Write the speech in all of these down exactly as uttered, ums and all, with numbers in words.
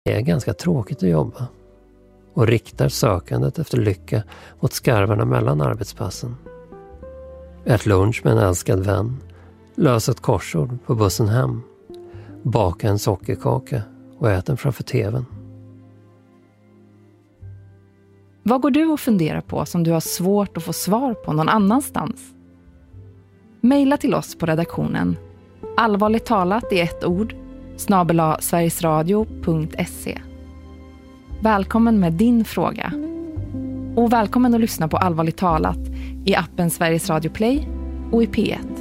Det är ganska tråkigt att jobba och riktar sökandet efter lycka mot skarvarna mellan arbetspassen. Ät lunch med en älskad vän, lös ett korsord på bussen hem, baka en sockerkaka och ät den framför tvn. Vad går du och funderar på som du har svårt att få svar på någon annanstans? Maila till oss på redaktionen allvarligt talat i ett ord snabel-a sverigesradio punkt se. Välkommen med din fråga. Och välkommen att lyssna på Allvarligt talat i appen Sveriges Radio Play och i P ett.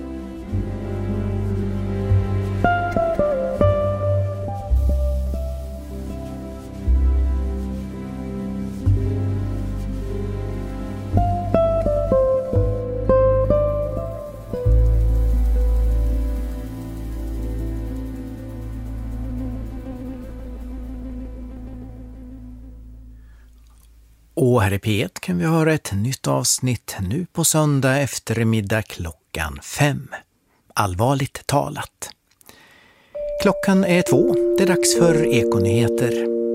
Och här i P ett kan vi höra ett nytt avsnitt nu på söndag eftermiddag klockan fem. Allvarligt talat. Klockan är två. Det är dags för Ekonyheter.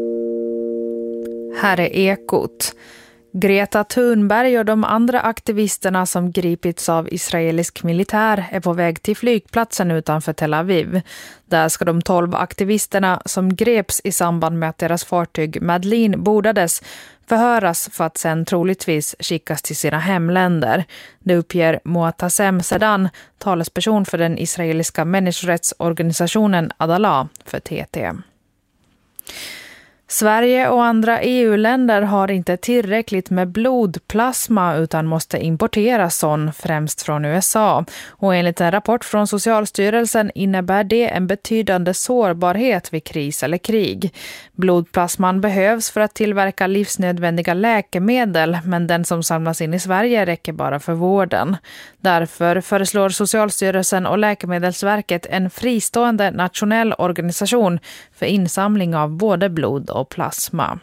Här är Ekot. Greta Thunberg och de andra aktivisterna som gripits av israelisk militär är på väg till flygplatsen utanför Tel Aviv. Där ska de tolv aktivisterna som greps i samband med att deras fartyg Madeleine bordades förhöras för att sen troligtvis skickas till sina hemländer. Det uppger Moatasem Sedan, talesperson för den israeliska människorättsorganisationen Adalah för T T. Sverige och andra E U-länder har inte tillräckligt med blodplasma utan måste importera sån främst från U S A. Och enligt en rapport från Socialstyrelsen innebär det en betydande sårbarhet vid kris eller krig. Blodplasman behövs för att tillverka livsnödvändiga läkemedel, men den som samlas in i Sverige räcker bara för vården. Därför föreslår Socialstyrelsen och Läkemedelsverket en fristående nationell organisation för insamling av både blod och plasma.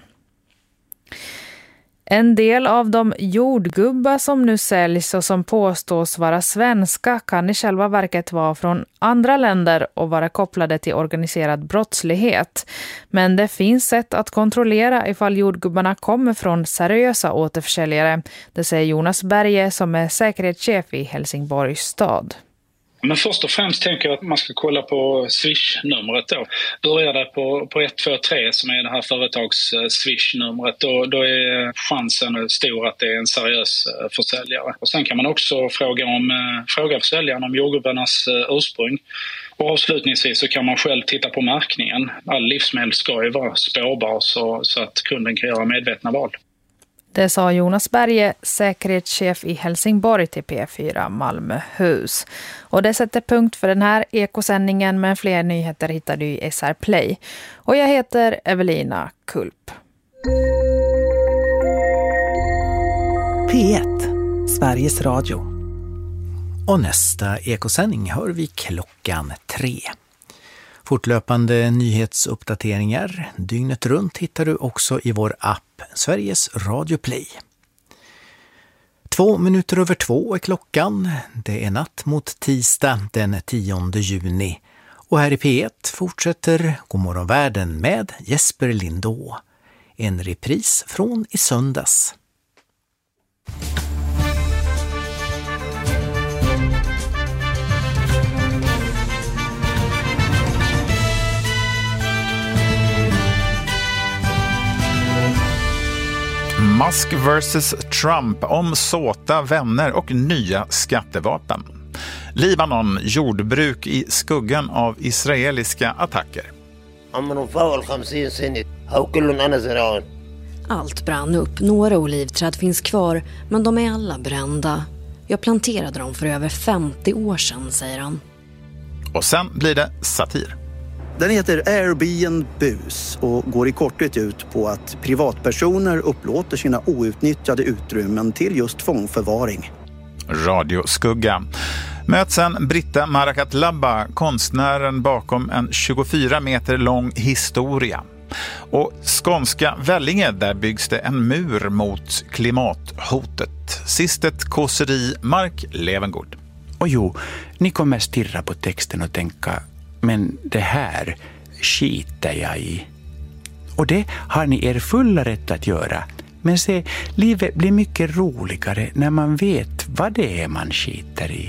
En del av de jordgubbar som nu säljs och som påstås vara svenska kan i själva verket vara från andra länder och vara kopplade till organiserad brottslighet. Men det finns sätt att kontrollera ifall jordgubbarna kommer från seriösa återförsäljare. Det säger Jonas Berge som är säkerhetschef i Helsingborgs stad. Men först och främst tänker jag att man ska kolla på Swish-numret då. Börjar det på, på ett två tre som är det här företags Swish-numret, då, då är chansen stor att det är en seriös försäljare. Och sen kan man också fråga, om, fråga försäljaren om jordgubbarnas ursprung. Och avslutningsvis så kan man själv titta på märkningen. All livsmedel ska ju vara spårbar så, så att kunden kan göra medvetna val. Det sa Jonas Berge, säkerhetschef i Helsingborg till P fyra Malmöhus. Och det sätter punkt för den här ekosändningen, men fler nyheter hittar du i S R Play. Och jag heter Evelina Kulp. P ett, Sveriges Radio. Och nästa ekosändning hör vi klockan tre. Fortlöpande nyhetsuppdateringar dygnet runt hittar du också i vår app Sveriges Radio Play. Två minuter över två är klockan. Det är natt mot tisdag den tionde juni. Och här i P ett fortsätter Godmorgon världen med Jesper Lindå. En repris från i söndags. Musk versus Trump om såta vänner och nya skattevapen. Libanon, jordbruk i skuggan av israeliska attacker. Allt brann upp, några olivträd finns kvar, men de är alla brända. Jag planterade dem för över femtio år sedan, säger han. Och sen blir det satir. Den heter Airbnbs och går i korthet ut på att privatpersoner upplåter sina outnyttjade utrymmen till just fångförvaring. Radioskugga. Möt sen Britta Marakatlabba, konstnären bakom en tjugofyra meter lång historia. Och skånska Vellinge, där byggs det en mur mot klimathotet. Sist ett kåseri, Mark Levengård. Och jo, ni kommer stirra på texten och tänka, men det här skiter jag i. Och det har ni er fulla rätt att göra. Men se, livet blir mycket roligare när man vet vad det är man skiter i.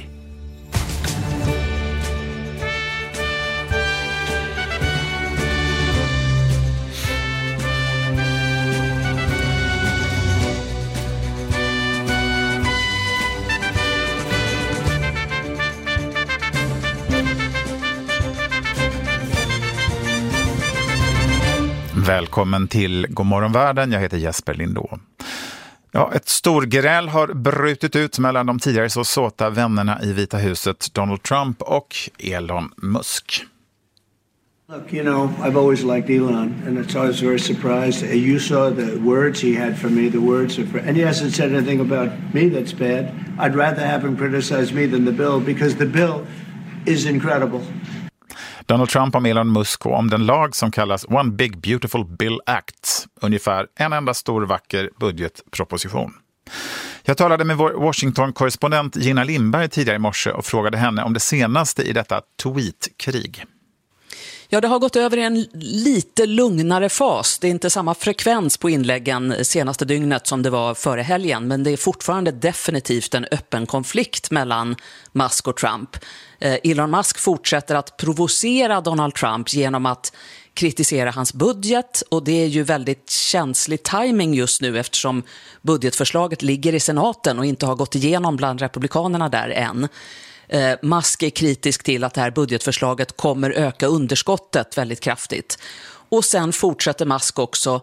Välkommen till Godmorgon världen, jag heter Jesper Lindå. Ja, ett storgräl har brutit ut mellan de tidigare så såta vännerna i Vita huset, Donald Trump och Elon Musk. Look, you know, I've always liked Elon, and it's always very surprised. You saw the words he had for me, the words of, and he hasn't said anything about me that's bad. I'd rather have him criticize me than the bill, because the bill is incredible. Donald Trump om Elon Musk och om den lag som kallas One Big Beautiful Bill Act, ungefär en enda stor vacker budgetproposition. Jag talade med vår Washington-korrespondent Gina Lindberg tidigare i morse och frågade henne om det senaste i detta tweetkrig. Ja, det har gått över i en lite lugnare fas. Det är inte samma frekvens på inläggen senaste dygnet som det var före helgen, men det är fortfarande definitivt en öppen konflikt mellan Musk och Trump. Eh, Elon Musk fortsätter att provocera Donald Trump genom att kritisera hans budget, och det är ju väldigt känslig timing just nu eftersom budgetförslaget ligger i senaten och inte har gått igenom bland republikanerna där än. Eh, Musk är kritisk till att det här budgetförslaget kommer öka underskottet väldigt kraftigt. Och sen fortsätter Musk också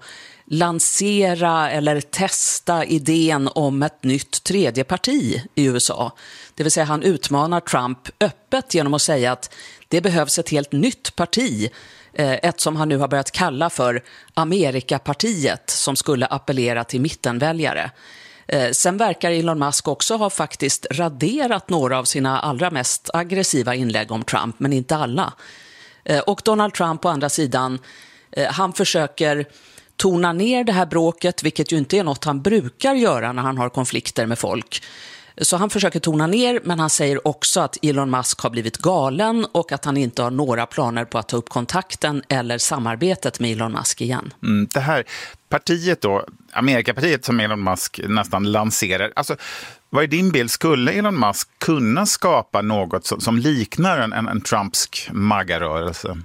lansera eller testa idén om ett nytt tredje parti i U S A. Det vill säga han utmanar Trump öppet genom att säga att det behövs ett helt nytt parti. Eh, ett som han nu har börjat kalla för Amerikapartiet, som skulle appellera till mittenväljare. Eh, sen verkar Elon Musk också ha faktiskt raderat några av sina allra mest aggressiva inlägg om Trump, men inte alla. Eh, och Donald Trump på andra sidan, eh, han försöker tona ner det här bråket, vilket ju inte är något han brukar göra när han har konflikter med folk. Så han försöker tona ner, men han säger också att Elon Musk har blivit galen och att han inte har några planer på att ta upp kontakten eller samarbetet med Elon Musk igen. Mm, det här partiet då, Amerikapartiet som Elon Musk nästan lanserar, alltså vad är din bild? Skulle Elon Musk kunna skapa något som, som liknar en, en, en Trumpsk MAGA-rörelse?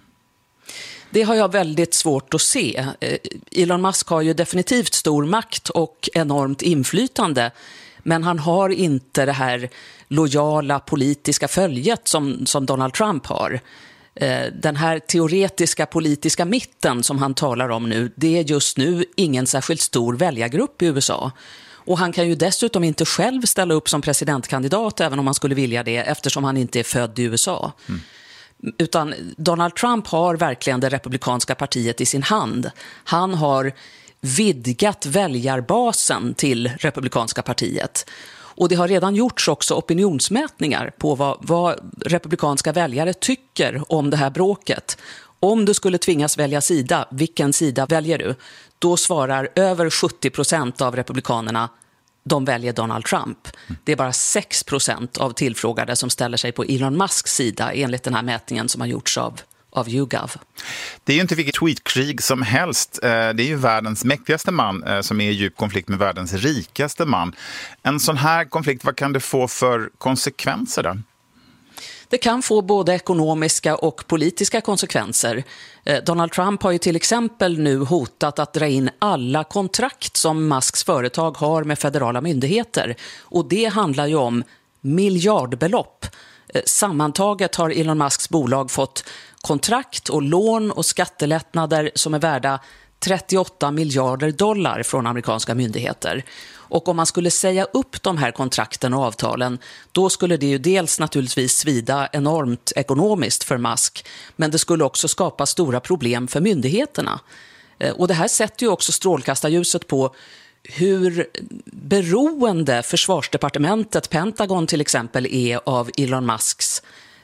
Det har jag väldigt svårt att se. Elon Musk har ju definitivt stor makt och enormt inflytande, men han har inte det här lojala politiska följet som, som Donald Trump har. Den här teoretiska politiska mitten som han talar om nu, det är just nu ingen särskilt stor väljargrupp i U S A. Och han kan ju dessutom inte själv ställa upp som presidentkandidat även om han skulle vilja det, eftersom han inte är född i U S A. Mm. Utan Donald Trump har verkligen det republikanska partiet i sin hand. Han har vidgat väljarbasen till republikanska partiet. Och det har redan gjorts också opinionsmätningar på vad, vad republikanska väljare tycker om det här bråket. Om du skulle tvingas välja sida, vilken sida väljer du? Då svarar över sjuttio procent av republikanerna de väljer Donald Trump. Det är bara sex procent av tillfrågade som ställer sig på Elon Musks sida enligt den här mätningen som har gjorts av, av YouGov. Det är ju inte vilket tweetkrig som helst. Det är ju världens mäktigaste man som är i djup konflikt med världens rikaste man. En sån här konflikt, vad kan det få för konsekvenser då? Det kan få både ekonomiska och politiska konsekvenser. Donald Trump har ju till exempel nu hotat att dra in alla kontrakt som Musks företag har med federala myndigheter. Och det handlar ju om miljardbelopp. Sammantaget har Elon Musks bolag fått kontrakt och lån och skattelättnader som är värda trettioåtta miljarder dollar från amerikanska myndigheter. Och om man skulle säga upp de här kontrakten och avtalen, då skulle det ju dels naturligtvis svida enormt ekonomiskt för Musk, men det skulle också skapa stora problem för myndigheterna. Och det här sätter ju också strålkastarljuset på hur beroende försvarsdepartementet, Pentagon till exempel, är av Elon Musks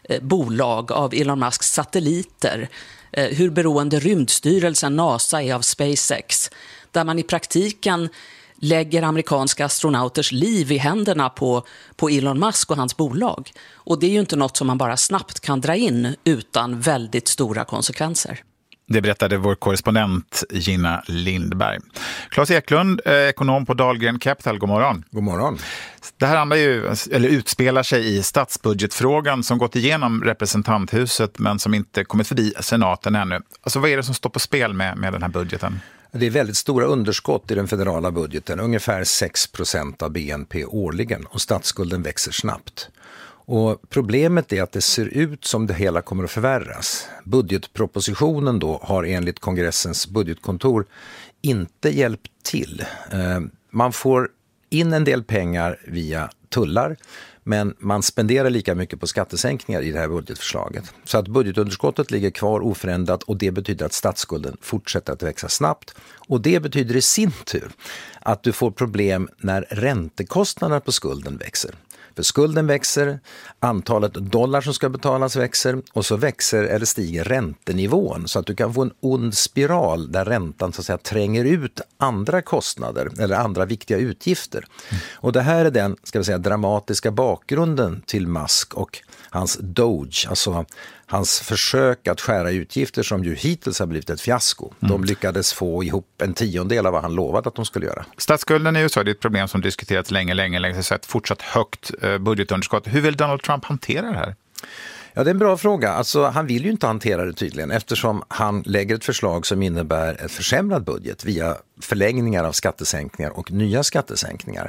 bolag, av Elon Musks satelliter. Hur beroende rymdstyrelsen NASA är av SpaceX, där man i praktiken lägger amerikanska astronauters liv i händerna på, på Elon Musk och hans bolag. Och det är ju inte något som man bara snabbt kan dra in utan väldigt stora konsekvenser. Det berättade vår korrespondent Gina Lindberg. Claes Eklund, ekonom på Dahlgren Capital, god morgon. God morgon. Det här handlar ju, eller utspelar sig i statsbudgetfrågan som gått igenom representanthuset men som inte kommit förbi senaten ännu. Alltså vad är det som står på spel med, med den här budgeten? Det är väldigt stora underskott i den federala budgeten, ungefär sex procent av B N P årligen, och statsskulden växer snabbt. Och problemet är att det ser ut som det hela kommer att förvärras. Budgetpropositionen då har enligt kongressens budgetkontor inte hjälpt till. Man får in en del pengar via tullar, men man spenderar lika mycket på skattesänkningar i det här budgetförslaget. Så att budgetunderskottet ligger kvar oförändrat, och det betyder att statsskulden fortsätter att växa snabbt. Och det betyder i sin tur att du får problem när räntekostnaderna på skulden växer. För skulden växer, antalet dollar som ska betalas växer, och så växer eller stiger räntenivån, så att du kan få en ond spiral där räntan så att säga tränger ut andra kostnader eller andra viktiga utgifter. Mm. Och det här är den, ska vi säga, dramatiska bakgrunden till Musk och hans Doge, alltså hans försök att skära utgifter som ju hittills har blivit ett fiasko. Mm. De lyckades få ihop en tiondel av vad han lovade att de skulle göra. Statsskulden är ju så, det är ett problem som diskuterats länge, länge, länge, så ett fortsatt högt budgetunderskott. Hur vill Donald Trump hantera det här? Ja, det är en bra fråga. Alltså, han vill ju inte hantera det tydligen, eftersom han lägger ett förslag som innebär ett försämrad budget via förlängningar av skattesänkningar och nya skattesänkningar.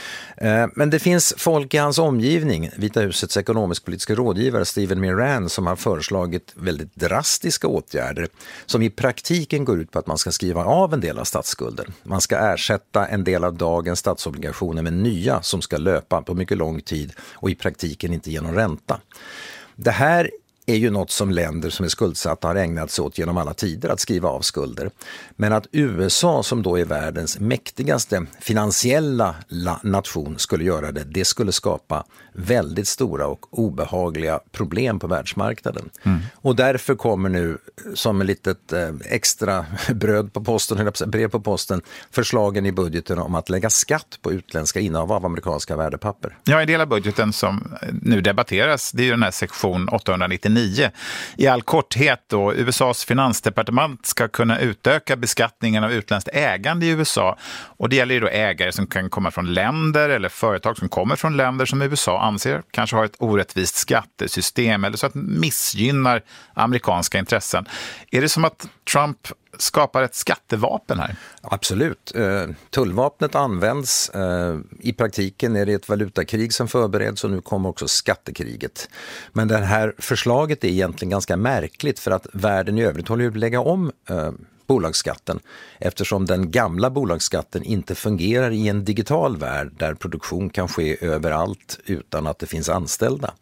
Men det finns folk i hans omgivning, Vita husets ekonomisk-politiska rådgivare Steven Miran, som har föreslagit väldigt drastiska åtgärder som i praktiken går ut på att man ska skriva av en del av statsskulden. Man ska ersätta en del av dagens statsobligationer med nya som ska löpa på mycket lång tid och i praktiken inte ge någon ränta. Det här är ju något som länder som är skuldsatta har ägnat sig åt genom alla tider, att skriva av skulder. Men att U S A, som då är världens mäktigaste finansiella nation, skulle göra det, det skulle skapa väldigt stora och obehagliga problem på världsmarknaden. Mm. Och därför kommer nu, som ett litet eh, extra bröd på posten, eller brev på posten, förslagen i budgeten om att lägga skatt på utländska innehav av amerikanska värdepapper. Ja, en del av budgeten som nu debatteras, det är ju den här sektion åttahundranittionio. I all korthet då, U S A:s finansdepartement ska kunna utöka beskattningen av utländskt ägande i U S A. Och det gäller ju då ägare som kan komma från länder eller företag som kommer från länder som U S A anser kanske har ett orättvist skattesystem eller så att missgynnar amerikanska intressen. Är det som att Trump skapar ett skattevapen här? Absolut. Tullvapnet används. I praktiken är det ett valutakrig som förbereds, och nu kommer också skattekriget. Men det här förslaget är egentligen ganska märkligt, för att världen i övrigt håller ju att lägga om bolagsskatten, eftersom den gamla bolagsskatten inte fungerar i en digital värld där produktion kan ske överallt utan att det finns anställda.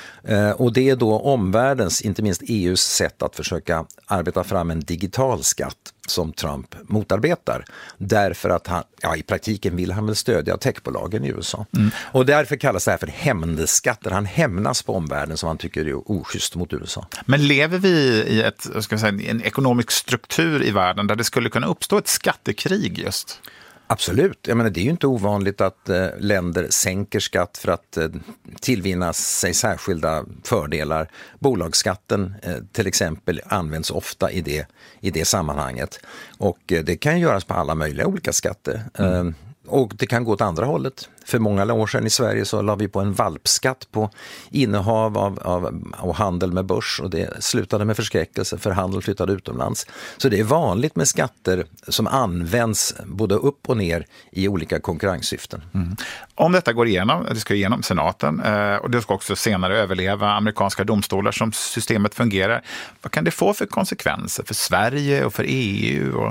Och det är då omvärldens, inte minst E U:s sätt att försöka arbeta fram en digital skatt som Trump motarbetar. Därför att han, ja, i praktiken vill han väl stödja techbolagen i U S A. Mm. Och därför kallas det här för hämndskatter. Han hämnas på omvärlden som han tycker är oschysst mot U S A. Men lever vi i ett, ska jag säga, en ekonomisk struktur i världen där det skulle kunna uppstå ett skattekrig just? Absolut. Jag menar, det är ju inte ovanligt att eh, länder sänker skatt för att eh, tillvinna sig särskilda fördelar. Bolagsskatten eh, till exempel används ofta i det, i det sammanhanget. Och eh, det kan göras på alla möjliga olika skatter. Mm. Eh, och det kan gå åt andra hållet. För många år sedan i Sverige så la vi på en valpskatt på innehav av, av, och handel med börs, och det slutade med förskräckelse för handel flyttade utomlands. Så det är vanligt med skatter som används både upp och ner i olika konkurrenssyften. Mm. Om detta går igenom, det ska igenom senaten och det ska också senare överleva amerikanska domstolar som systemet fungerar. Vad kan det få för konsekvenser för Sverige och för E U och...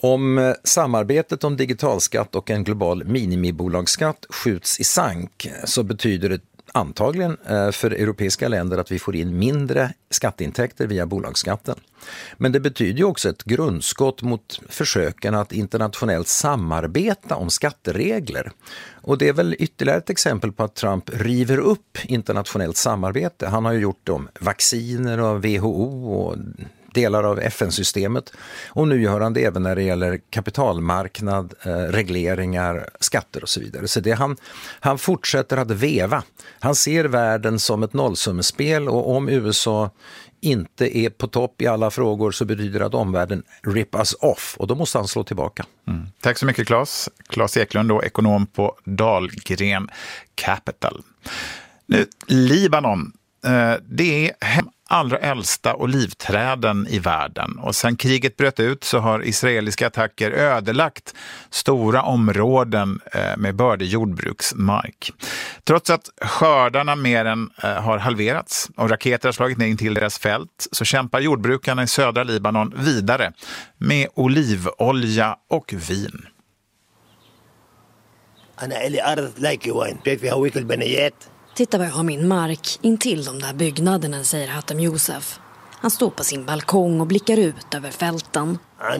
Om samarbetet om digitalskatt och en global minimibolagsskatt skjuts i sank så betyder det antagligen för europeiska länder att vi får in mindre skatteintäkter via bolagsskatten. Men det betyder ju också ett grundskott mot försöken att internationellt samarbeta om skatteregler. Och det är väl ytterligare ett exempel på att Trump river upp internationellt samarbete. Han har ju gjort det om vacciner och W H O och delar av F N-systemet, och nu gör han det även när det gäller kapitalmarknad, eh, regleringar, skatter och så vidare. Så det han, han fortsätter att veva. Han ser världen som ett nollsummespel, och om U S A inte är på topp i alla frågor så betyder det att omvärlden rip us off och då måste han slå tillbaka. Mm. Tack så mycket Claes. Claes Eklund då, ekonom på Dahlgren Capital. Nu, Libanon, eh, det är hem allra äldsta olivträden i världen och sedan kriget bröt ut så har israeliska attacker ödelagt stora områden med bördig jordbruksmark. Trots att skördarna mer än har halverats och raketer har slagit ner in till deras fält så kämpar jordbrukarna i södra Libanon vidare med olivolja och vin. Titta vad jag har min mark intill de där byggnaderna, säger Hatem Youssef. Han står på sin balkong och blickar ut över fälten.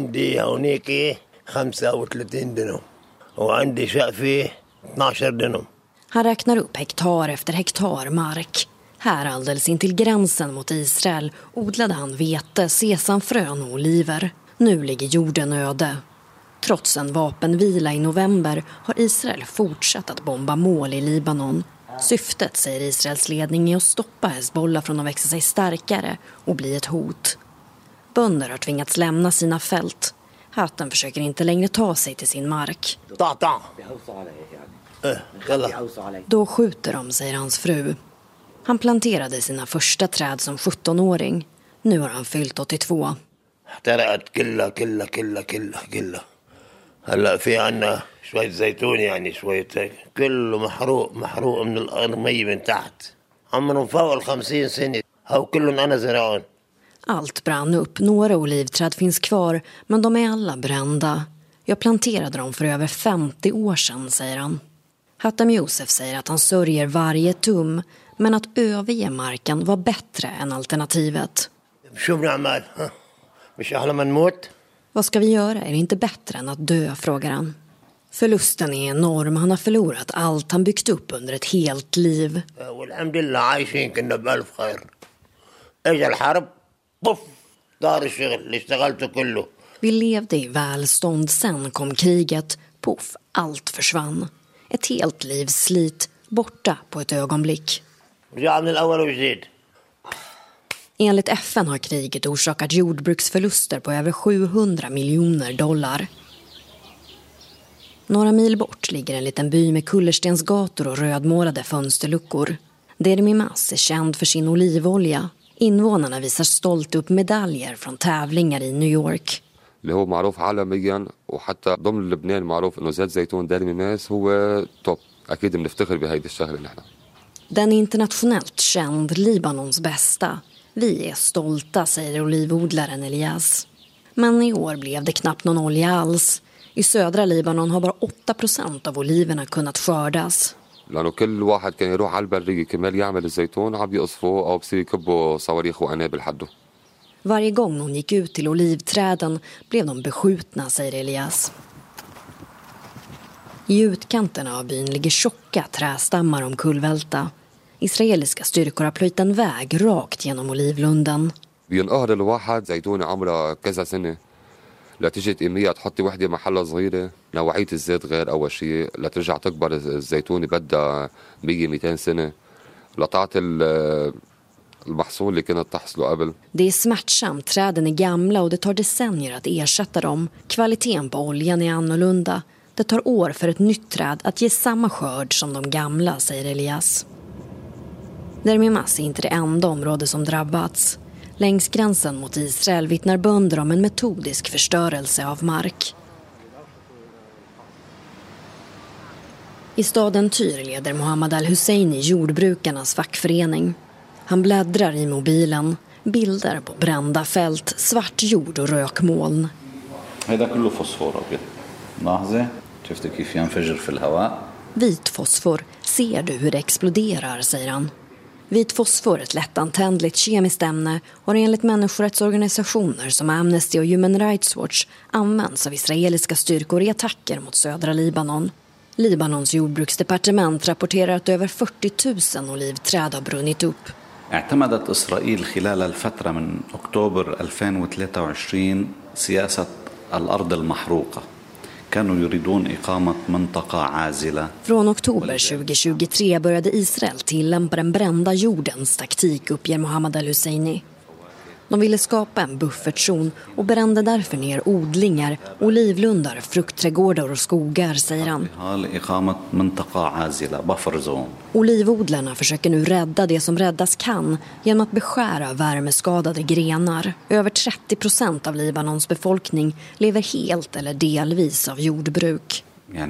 Han räknar upp hektar efter hektar mark. Här alldeles intill gränsen mot Israel odlade han vete, sesamfrön och oliver. Nu ligger jorden öde. Trots en vapenvila i november har Israel fortsatt att bomba mål i Libanon. Syftet, säger Israels ledning, är att stoppa Hezbollah från att växa sig starkare och bli ett hot. Bönder har tvingats lämna sina fält. Hatten försöker inte längre ta sig till sin mark. Då skjuter de, säger hans fru. Han planterade sina första träd som sjuttonåring. Nu har han fyllt åttiotvå. هلا في عنا شوية زيتون يعني شوية كله محروق محروق من الأرمية من تحت عمرهم فوق الخمسين سنة هاو كلهم أنا زرعون. Allt brann upp. Några olivträd finns kvar, men de är alla brända. Jag planterade dem för över femtio år sedan, säger han. Hatem Youssef säger att han sörjer varje tum, men att överge marken var bättre än alternativet. Vad ska vi göra? Är det inte bättre än att dö, frågar han. Förlusten är enorm. Han har förlorat allt han byggt upp under ett helt liv. Vi levde i välstånd, sen kom kriget. Puff, allt försvann. Ett helt livs slit, borta på ett ögonblick. Enligt F N har kriget orsakat jordbruksförluster på över sjuhundra miljoner dollar. Några mil bort ligger en liten by med kullerstensgator och rödmålade fönsterluckor. Deir Mimas är känd för sin olivolja. Invånarna visar stolt upp medaljer från tävlingar i New York. اللي هو معروف عالميا وحتى ضمن لبنان معروف انه زيت زيتون دير ميماس هو توب اكيد بنفتخر بهيدي الشغله نحن. Den är internationellt känd, Libanons bästa. Vi är stolta, säger olivodlaren Elias. Men i år blev det knappt någon olja alls. I södra Libanon har bara åtta procent av oliverna kunnat skördas. لانه كل واحد كان يروح على البريه كمان يعمل الزيتون عم يقصفوا او بصير يكبوا صواريخ وقنابل حده. Varje gång hon gick ut till olivträden blev de beskjutna, säger Elias. I utkanterna av byn ligger tjocka trästammar omkullvälta. Israeliska styrkor har plöjt en väg rakt genom olivlunden. بينقهر الواحد زيتونه عمرها كذا سنه لا تيجي تقيميها تحطي وحده محلها صغيره نوعيه الزيت غير اول شيء لا ترجع تكبر الزيتونه بدها مية مئتين سنه لطعت المحصول اللي كانت تحصله قبل. Det är smärtsamt, träden är gamla och det tar decennier att ersätta dem. Kvaliteten på oljan är annorlunda. Det tar år för ett nytt träd att ge samma skörd som de gamla, säger Elias. Deir Mimas är inte det enda område som drabbats. Längs gränsen mot Israel vittnar bönder om en metodisk förstörelse av mark. I staden Tyr leder Mohammed al-Husseini jordbrukarnas fackförening. Han bläddrar i mobilen. Bilder på brända fält, svart jord och rökmoln. Vit fosfor, ser du hur det exploderar, säger han. Vit fosfor, ett lättantändligt kemiskt ämne, har enligt människorättsorganisationer som Amnesty och Human Rights Watch används av israeliska styrkor i attacker mot södra Libanon. Libanons jordbruksdepartement rapporterar att över fyrtio tusen olivträd har brunnit upp. اعتمدت إسرائيل خلال الفترة من أكتوبر ألفين وثلاثة وعشرين سياسة الأرض المحروقة. كانوا يريدون إقامة منطقة عازلة. Från oktober tjugohundratjugotre började Israel tillämpa den brända jordens taktik, uppger Mohammed al-Husseini. De ville skapa en buffertzon och brände därför ner odlingar, olivlundar, fruktträdgårdar och skogar, säger han. Olivodlarna försöker nu rädda det som räddas kan genom att beskära värmeskadade grenar. Över trettio procent av Libanons befolkning lever helt eller delvis av jordbruk.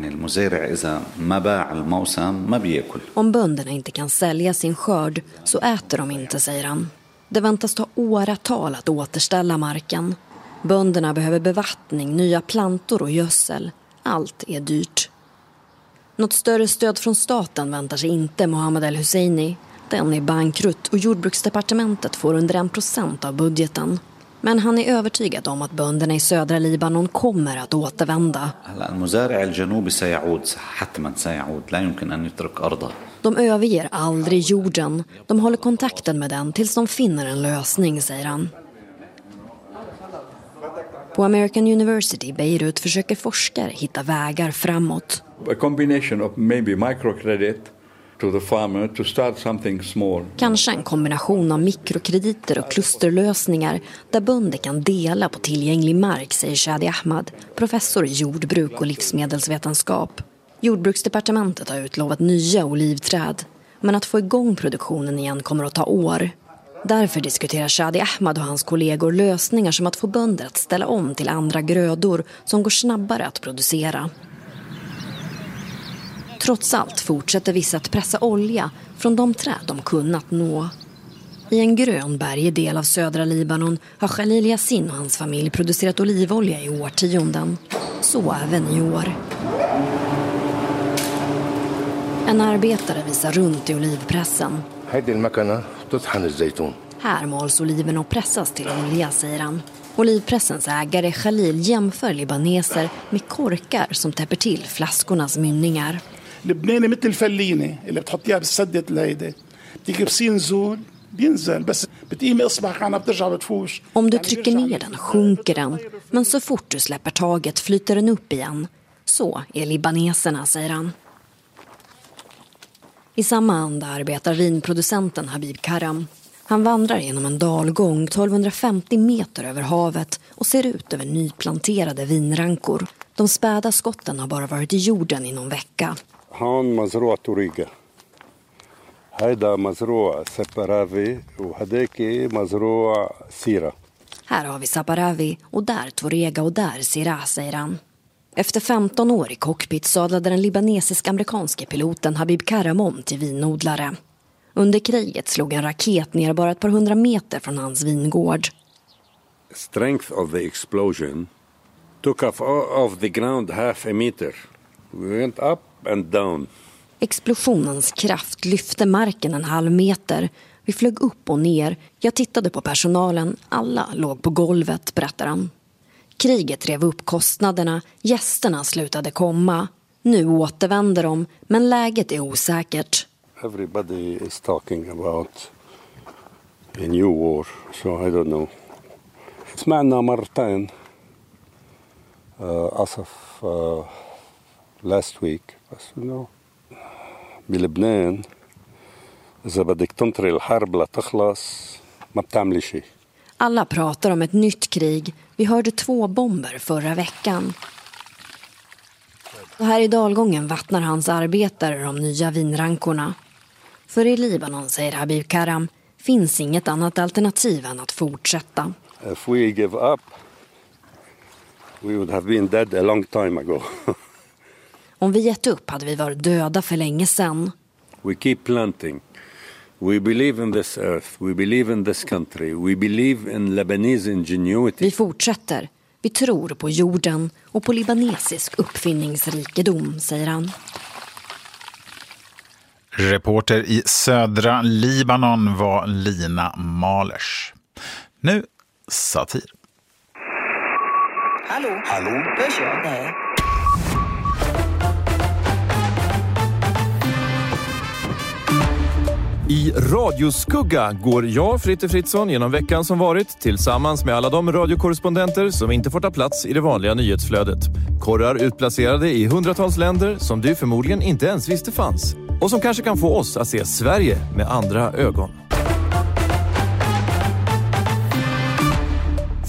Om bönderna inte kan sälja sin skörd så äter de inte, säger han. Det väntas ta åratal att återställa marken. Bönderna behöver bevattning, nya plantor och gödsel. Allt är dyrt. Något större stöd från staten väntar sig inte Mohammed El-Husseini. Den är bankrutt och jordbruksdepartementet får under en procent av budgeten. Men han är övertygad om att bönderna i södra Libanon kommer att återvända. De överger aldrig jorden. De håller kontakten med den tills de finner en lösning, säger han. På American University i Beirut försöker forskare hitta vägar framåt. A combination of maybe microcredit to the farmer to start something small. Kanske en kombination av mikrokrediter och klusterlösningar där bönder kan dela på tillgänglig mark, säger Shadi Ahmad, professor i jordbruk och livsmedelsvetenskap. Jordbruksdepartementet har utlovat nya olivträd, men att få igång produktionen igen kommer att ta år. Därför diskuterar Shadi Ahmad och hans kollegor lösningar som att få bönder att ställa om till andra grödor som går snabbare att producera. Trots allt fortsätter vissa att pressa olja från de träd de kunnat nå. I en grön bergig del av södra Libanon har Khalil Yassin och hans familj producerat olivolja i årtionden. Så även i år. En arbetare visar runt i olivpressen. Här mals oliven och pressas till olja, säger han. Olivpressens ägare Khalil jämför libaneser med korkar som täpper till flaskornas mynningar. لبناني مثل الفلينه اللي بتحطيها بالسده الهيدي بتيجي بصير نزول بينزل بس بتقيمي اصبعك عنها بترجع بتفوش. Om du trycker ner den sjunker den, men så fort du släpper taget flyter den upp igen. Så är libaneserna, säger han. I samma anda arbetar vinproducenten Habib Karam. Han vandrar genom en dalgång tolvhundrafemtio meter över havet och ser ut över nyplanterade vinrankor. De späda skotten har bara varit i jorden i någon vecka. هون مزروع طريقة هيدا مزروع سبراوي وهداك مزروع سيرة. Här har vi Saparavi och där Torega och där Sirah, säger han. Efter femton år i cockpit sadlade den libanesisk-amerikanske piloten Habib Karam om till vinodlare. Under kriget slog en raket ner bara ett par hundra meter från hans vingård. Strength of the explosion took off off the ground half a meter. We went up and down. Explosionens kraft lyfte marken en halv meter. Vi flög upp och ner. Jag tittade på personalen. Alla låg på golvet, berättar han. Kriget drev upp kostnaderna. Gästerna slutade komma. Nu återvänder de, men läget är osäkert. Everybody is talking about a new war, so I don't know. سمعنا مرتين أصف last week بس إنه بلبنان إذا بدك تنطري الحرب لتخلص ما بتعملي شيء. Alla pratar om ett nytt krig. Vi hörde två bomber förra veckan. Och här i dalgången vattnar hans arbetare de nya vinrankorna. För i Libanon, säger Habib Karam, finns inget annat alternativ än att fortsätta. If we give up, we would have been dead a long time ago. Om vi gett upp hade vi varit döda för länge sedan. We keep planting. We believe in this earth. We believe in this country. We believe in Lebanese ingenuity. Vi fortsätter. Vi tror på jorden och på libanesisk uppfinningsrikedom, säger han. Reporter i södra Libanon var Lina Malers. Nu satir. Hallå? Hallå? Hörs jag? Nej. I radioskugga går jag, Fritte Fritzson, genom veckan som varit tillsammans med alla de radiokorrespondenter som inte får ta plats i det vanliga nyhetsflödet. Korrar utplacerade i hundratals länder som du förmodligen inte ens visste fanns. Och som kanske kan få oss att se Sverige med andra ögon.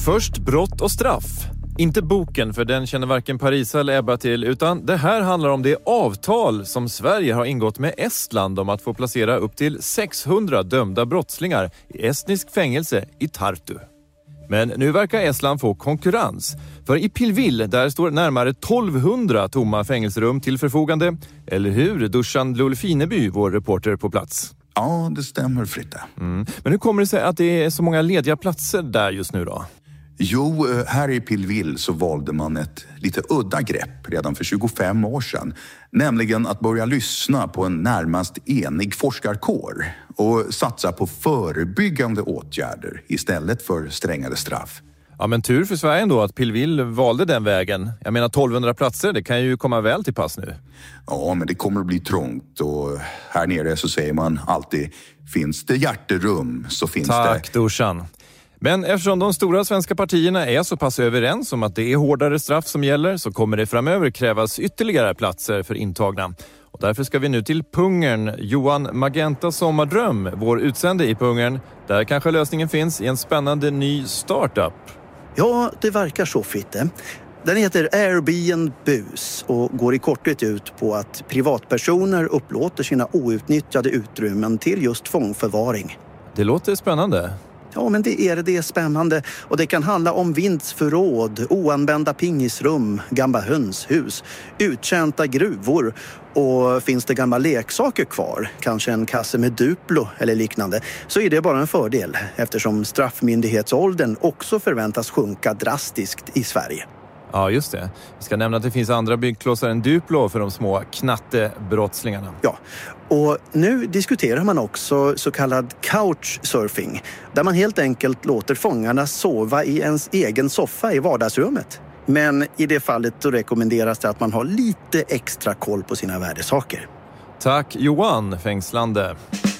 Först brott och straff. Inte boken, för den känner varken Parisa eller Ebba till, utan det här handlar om det avtal som Sverige har ingått med Estland om att få placera upp till sexhundra dömda brottslingar i estnisk fängelse i Tartu. Men nu verkar Estland få konkurrens. För i Pilville där står närmare tolvhundra tomma fängelserum till förfogande. Eller hur, Dusan Lulfineby, vår reporter på plats? Ja, det stämmer, Fritte. Mm. Men hur kommer det sig att det är så många lediga platser där just nu då? Jo, här i Pilville så valde man ett lite udda grepp redan för tjugofem år sedan. Nämligen att börja lyssna på en närmast enig forskarkår och satsa på förebyggande åtgärder istället för strängare straff. Ja, men tur för Sverige ändå att Pilville valde den vägen. Jag menar tolvhundra platser, det kan ju komma väl till pass nu. Ja, men det kommer att bli trångt och här nere så säger man alltid, finns det hjärterum så finns Tack, det... Tack, Dusan. Men eftersom de stora svenska partierna är så pass överens om att det är hårdare straff som gäller så kommer det framöver krävas ytterligare platser för intagna. Och därför ska vi nu till Pungern. Johan Magenta Sommardröm, vår utsände i Pungern. Där kanske lösningen finns i en spännande ny startup. Ja, det verkar så, Fritte. Den heter Airbnb Bus och går i korthet ut på att privatpersoner upplåter sina outnyttjade utrymmen till just fångförvaring. Det låter spännande. Ja, men det är det är spännande. Och det kan handla om vindsförråd, oanvända pingisrum, gamla hönshus, uttjänta gruvor. Och finns det gamla leksaker kvar, kanske en kasse med Duplo eller liknande, så är det bara en fördel eftersom straffmyndighetsåldern också förväntas sjunka drastiskt i Sverige. Ja, just det. Vi ska nämna att det finns andra byggklossar än Duplo för de små knattebrottslingarna. Ja, och nu diskuterar man också så kallad couchsurfing, där man helt enkelt låter fångarna sova i ens egen soffa i vardagsrummet. Men i det fallet så rekommenderas det att man har lite extra koll på sina värdesaker. Tack Johan, fängslande.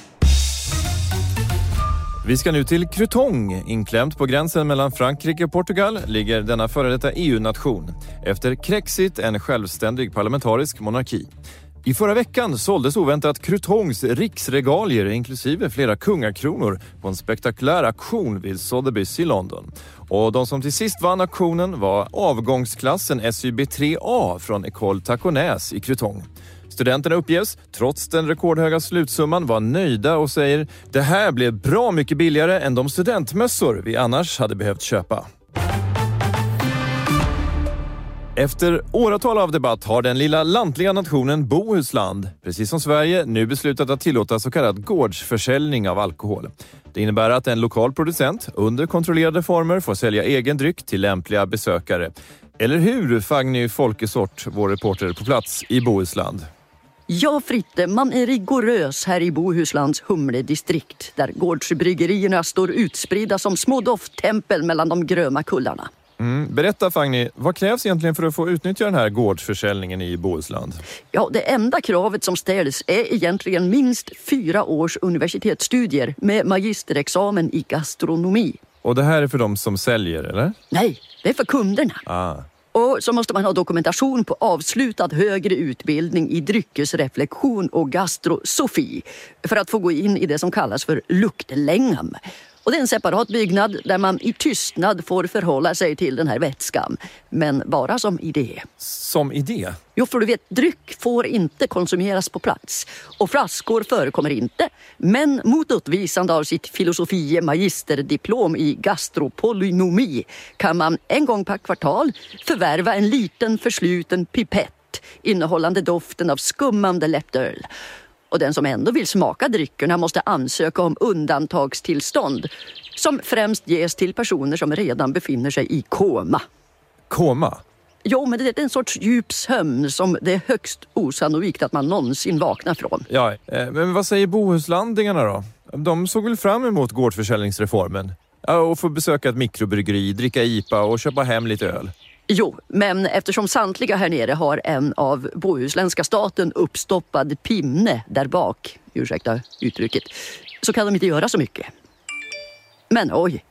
Vi ska nu till Crotone. Inklämt på gränsen mellan Frankrike och Portugal ligger denna före detta E U-nation. Efter Brexit en självständig parlamentarisk monarki. I förra veckan såldes oväntat Crotones riksregalier inklusive flera kungakronor på en spektakulär auktion vid Sotheby's i London. Och de som till sist vann auktionen var avgångsklassen S Y B tre A från École Taconäs i Crotone. Studenterna uppges, trots den rekordhöga slutsumman, var nöjda och säger det här blev bra mycket billigare än de studentmössor vi annars hade behövt köpa. Efter åratal av debatt har den lilla lantliga nationen Bohuslän, precis som Sverige, nu beslutat att tillåta så kallad gårdsförsäljning av alkohol. Det innebär att en lokal producent under kontrollerade former får sälja egen dryck till lämpliga besökare. Eller hur, Fagny Folkesort, vår reporter på plats i Bohuslän? Ja, Fritte, man är rigorös här i Bohuslands Humledistrikt där gårdsbryggerierna står utspridda som små dofttempel mellan de gröna kullarna. Mm, berätta Fagny, vad krävs egentligen för att få utnyttja den här gårdsförsäljningen i Bohuslän? Ja, det enda kravet som ställs är egentligen minst fyra års universitetsstudier med magisterexamen i gastronomi. Och det här är för de som säljer, eller? Nej, det är för kunderna. Ah. Och så måste man ha dokumentation på avslutad högre utbildning i dryckesreflektion och gastrosofi för att få gå in i det som kallas för luktlängan. Och det är en separat byggnad där man i tystnad får förhålla sig till den här vätskan. Men bara som idé. Som idé? Jo, för du vet, dryck får inte konsumeras på plats. Och flaskor förekommer inte. Men mot uppvisande av sitt filosofie magisterdiplom i gastropolynomi kan man en gång per kvartal förvärva en liten försluten pipett innehållande doften av skummande lättöl. Och den som ändå vill smaka dryckerna måste ansöka om undantagstillstånd som främst ges till personer som redan befinner sig i koma. Koma? Jo, men det är en sorts djup sömn som det är högst osannolikt att man någonsin vaknar från. Ja, men vad säger bohuslandingarna då? De såg väl fram emot gårdsförsäljningsreformen? Ja, och få besöka ett mikrobryggeri, dricka I P A och köpa hem lite öl. Jo, men eftersom samtliga här nere har en av bohuslänska staten uppstoppad pinne där bak, ursäkta uttrycket, så kan de inte göra så mycket. Men oj,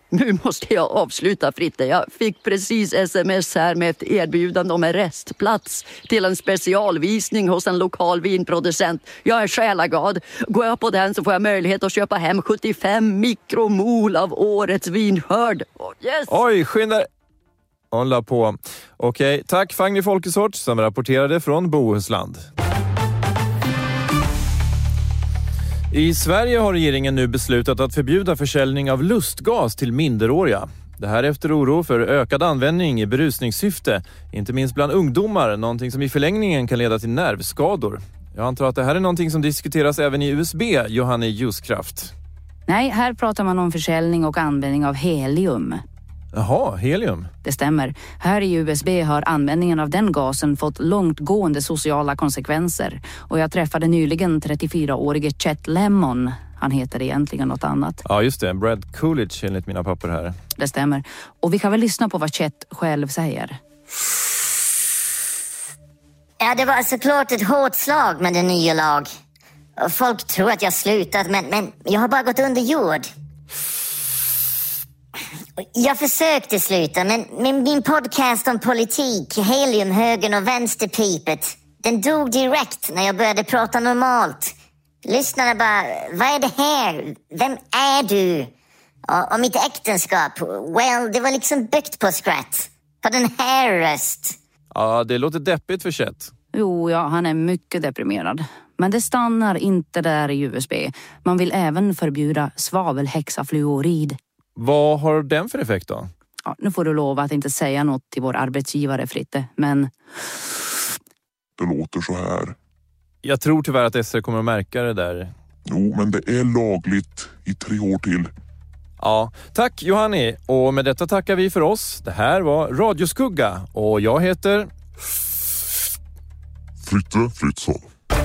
Nu måste jag avsluta, Fritte. Jag fick precis sms här med ett erbjudande om en restplats till en specialvisning hos en lokal vinproducent. Jag är själaglad. Går jag på den så får jag möjlighet att köpa hem sjuttiofem mikromol av årets vinskörd. Oh, yes. Oj, skynda... Hålla på. Okej, tack Fagni Folkesort som rapporterade från Bohuslän. I Sverige har regeringen nu beslutat att förbjuda försäljning av lustgas till minderåriga. Det här efter oro för ökad användning i berusningssyfte, inte minst bland ungdomar, någonting som i förlängningen kan leda till nervskador. Jag antar att det här är någonting som diskuteras även i U S B, Johanne Ljuskraft. Nej, här pratar man om försäljning och användning av helium. Jaha, helium. Det stämmer. Här i U S B har användningen av den gasen fått långtgående sociala konsekvenser. Och jag träffade nyligen trettiofyraårige Chet Lemon. Han heter egentligen något annat. Ja, just det. Brad Coolidge enligt mina papper här. Det stämmer. Och vi kan väl lyssna på vad Chet själv säger. Ja, det var såklart ett hårt slag med den nya lag. Folk tror att jag slutat, men, men jag har bara gått under jord. Jag försökte sluta, men min, min podcast om politik, heliumhögen och vänsterpipet, den dog direkt när jag började prata normalt. Lyssnarna bara, vad är det här? Vem är du? Och, och mitt äktenskap, well, det var liksom byggt på skratt. På den här röst. Ja, det låter deppigt för Chet. Jo, ja, han är mycket deprimerad. Men det stannar inte där i U S B. Man vill även förbjuda svavelhexafluorid. Vad har den för effekt då? Ja, nu får du lova att inte säga något till vår arbetsgivare, Fritte, men... Det låter så här. Jag tror tyvärr att S R kommer att märka det där. Jo, men det är lagligt i tre år till. Ja, tack Johanni. Och med detta tackar vi för oss. Det här var Radioskugga och jag heter... Fritte Fritzson.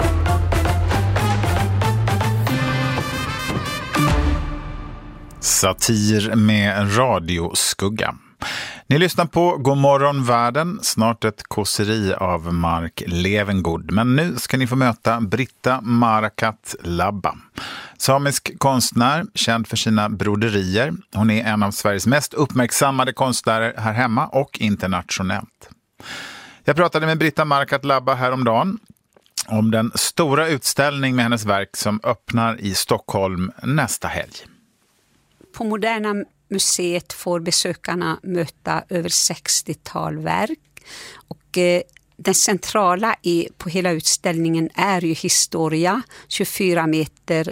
Satir med radioskugga. Ni lyssnar på God morgon världen, snart ett kåseri av Mark Levengood. Men nu ska ni få möta Britta Marakat Labba. Samisk konstnär, känd för sina broderier. Hon är en av Sveriges mest uppmärksammade konstnärer här hemma och internationellt. Jag pratade med Britta Marakat Labba häromdagen om den stora utställning med hennes verk som öppnar i Stockholm nästa helg. På Moderna museet får besökarna möta över sextiotal verk. Och eh, den centrala i, på hela utställningen är ju historia, tjugofyra meter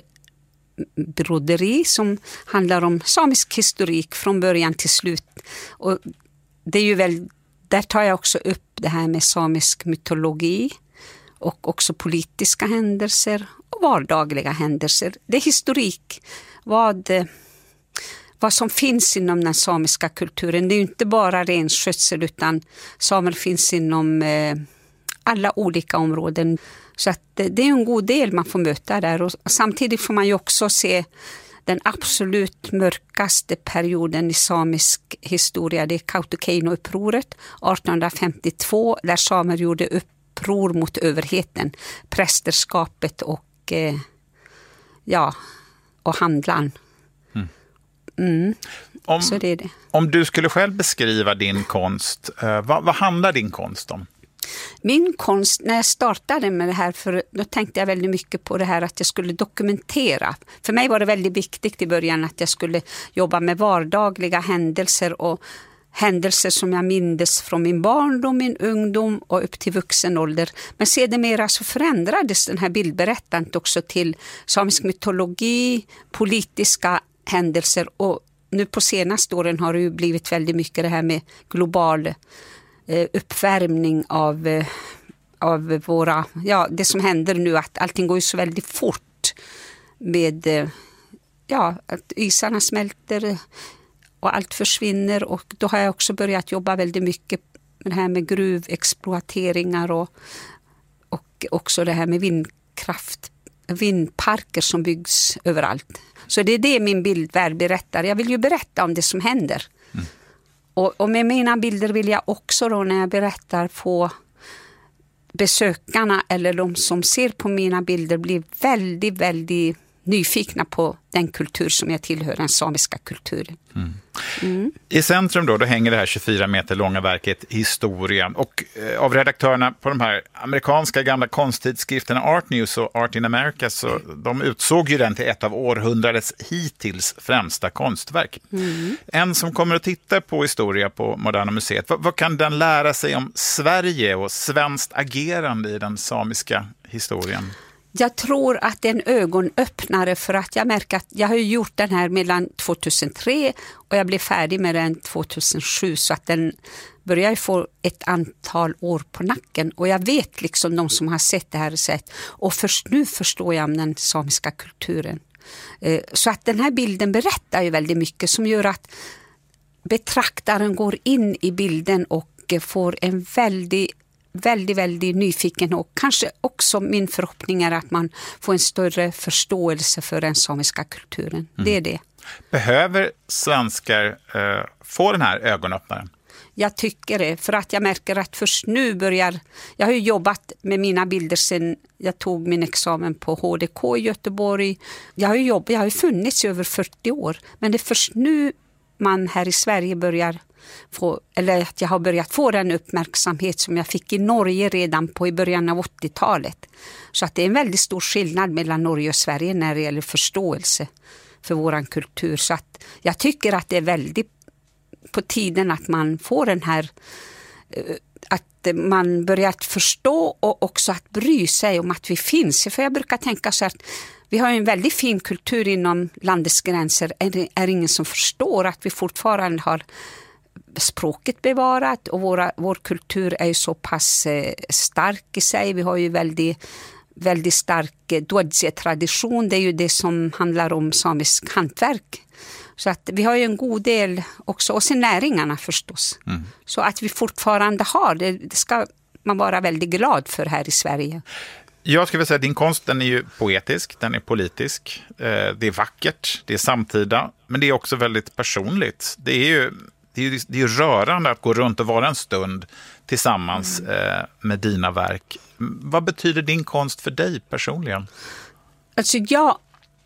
broderi som handlar om samisk historik från början till slut. Och det är ju väl, där tar jag också upp det här med samisk mytologi och också politiska händelser och vardagliga händelser. Det är historik, vad... vad som finns inom den samiska kulturen. Det är ju inte bara renskötsel utan samer finns inom eh, alla olika områden. Så att det, det är en god del man får möta där. Och samtidigt får man ju också se den absolut mörkaste perioden i samisk historia. Det är Kautokeino-upproret arton femtiotvå där samer gjorde uppror mot överheten. Prästerskapet och, eh, ja, och handlan. Mm. Om, så det är det. Om du skulle själv beskriva din konst, eh, vad, vad handlar din konst om? Min konst, när jag startade med det här, för då tänkte jag väldigt mycket på det här att jag skulle dokumentera. För mig var det väldigt viktigt i början att jag skulle jobba med vardagliga händelser och händelser som jag mindes från min barndom, min ungdom och upp till vuxen ålder. Men sedermera så förändrades den här bildberättandet också till samisk mytologi, politiska händelser och nu på senaste åren har det ju blivit väldigt mycket det här med global eh, uppvärmning av, eh, av våra, ja det som händer nu att allting går ju så väldigt fort med eh, ja att isarna smälter och allt försvinner och då har jag också börjat jobba väldigt mycket med det här med gruvexploateringar och, och också det här med vindkraft, vindparker som byggs överallt. Så det är det min bildvärld berättar. Jag vill ju berätta om det som händer. Mm. Och, och med mina bilder vill jag också då när jag berättar få besökarna eller de som ser på mina bilder bli väldigt, väldigt nyfikna på den kultur som jag tillhör, den samiska kulturen. Mm. Mm. I centrum då, då hänger det här tjugofyra meter långa verket Historien. Och eh, av redaktörerna på de här amerikanska gamla konsttidskrifterna Art News och Art in America, så de utsåg ju den till ett av århundradets hittills främsta konstverk. Mm. En som kommer att titta på historia på Moderna museet, vad, vad kan den lära sig om Sverige och svenskt agerande i den samiska historien? Jag tror att det är en ögonöppnare, för att jag märker att jag har gjort den här mellan tjugohundratre och jag blev färdig med den tjugohundrasju, så att den börjar få ett antal år på nacken. Och jag vet liksom de som har sett det här sett, och först nu förstår jag om den samiska kulturen. Så att den här bilden berättar ju väldigt mycket, som gör att betraktaren går in i bilden och får en väldigt väldigt, väldigt nyfiken, och kanske också min förhoppning är att man får en större förståelse för den samiska kulturen. Mm. Det är det. Behöver svenskar eh, få den här ögonöppnaren? Jag tycker det, för att jag märker att först nu börjar, jag har ju jobbat med mina bilder sedan jag tog min examen på H D K i Göteborg. Jag har ju jobbat, jag har ju funnits i över fyrtio år, men det är först nu man här i Sverige börjar få, eller att jag har börjat få den uppmärksamhet som jag fick i Norge redan på i början av åttiotalet. Så att det är en väldigt stor skillnad mellan Norge och Sverige när det gäller förståelse för våran kultur. Så att jag tycker att det är väldigt på tiden att man får den här, att man börjar förstå och också att bry sig om att vi finns. För jag brukar tänka så att vi har en väldigt fin kultur inom landets gränser. Är det är ingen som förstår att vi fortfarande har språket bevarat, och våra, vår kultur är ju så pass eh, stark i sig. Vi har ju väldigt, väldigt stark eh, dodje-tradition. Det är ju det som handlar om samisk hantverk. Så att vi har ju en god del också, och sen näringarna förstås. Mm. Så att vi fortfarande har det, det ska man vara väldigt glad för här i Sverige. Jag skulle vilja säga att din konst, den är ju poetisk, den är politisk, eh, det är vackert, det är samtida, men det är också väldigt personligt. Det är ju Det är, ju, det är ju rörande att gå runt och vara en stund tillsammans mm. eh, med dina verk. Vad betyder din konst för dig personligen? Alltså jag,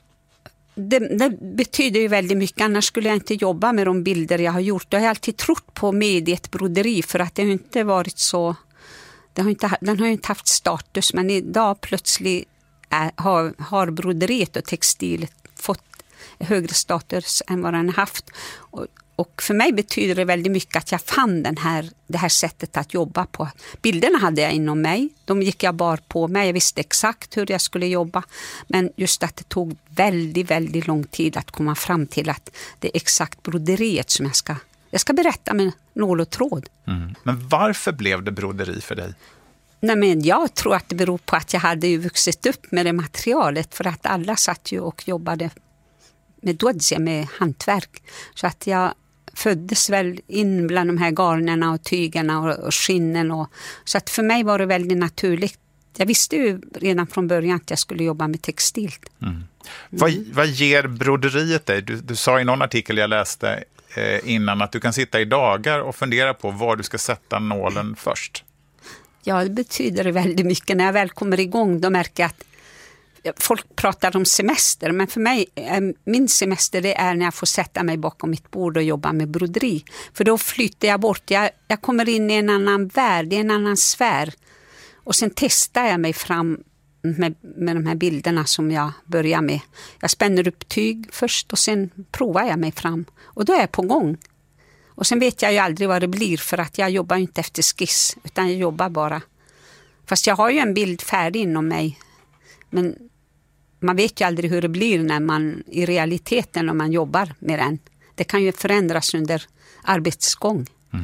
det, det betyder ju väldigt mycket. Annars skulle jag inte jobba med de bilder jag har gjort. Jag har alltid trott på mediet broderi, för att det har inte varit så, det har inte, den har ju inte haft status. Men idag plötsligt är, har, har broderiet och textil fått högre status än vad den har haft. Och Och för mig betyder det väldigt mycket att jag fann den här, det här sättet att jobba på. Bilderna hade jag inom mig. De gick jag bara på mig. Jag visste exakt hur jag skulle jobba. Men just att det tog väldigt, väldigt lång tid att komma fram till att det är exakt broderiet som jag ska, jag ska berätta med nål och tråd. Mm. Men varför blev det broderi för dig? Nej, men jag tror att det beror på att jag hade ju vuxit upp med det materialet. För att alla satt ju och jobbade med dodje, med hantverk. Så att jag föddes väl in bland de här garnerna och tygerna och, och skinnen. Och, så att för mig var det väldigt naturligt. Jag visste ju redan från början att jag skulle jobba med textil. Mm. Mm. Vad, vad ger broderiet dig? Du, du sa i någon artikel jag läste eh, innan att du kan sitta i dagar och fundera på var du ska sätta nålen först. Ja, det betyder väldigt mycket. När jag väl kommer igång då märker jag att folk pratar om semester, men för mig, min semester det är när jag får sätta mig bakom mitt bord och jobba med broderi. För då flyttar jag bort, jag, jag kommer in i en annan värld, i en annan sfär. Och sen testar jag mig fram med, med de här bilderna som jag börjar med. Jag spänner upp tyg först och sen provar jag mig fram. Och då är jag på gång. Och sen vet jag ju aldrig vad det blir, för att jag jobbar inte efter skiss, utan jag jobbar bara. Fast jag har ju en bild färdig inom mig. Men man vet ju aldrig hur det blir när man i realiteten när man jobbar med den. Det kan ju förändras under arbetsgång. Mm.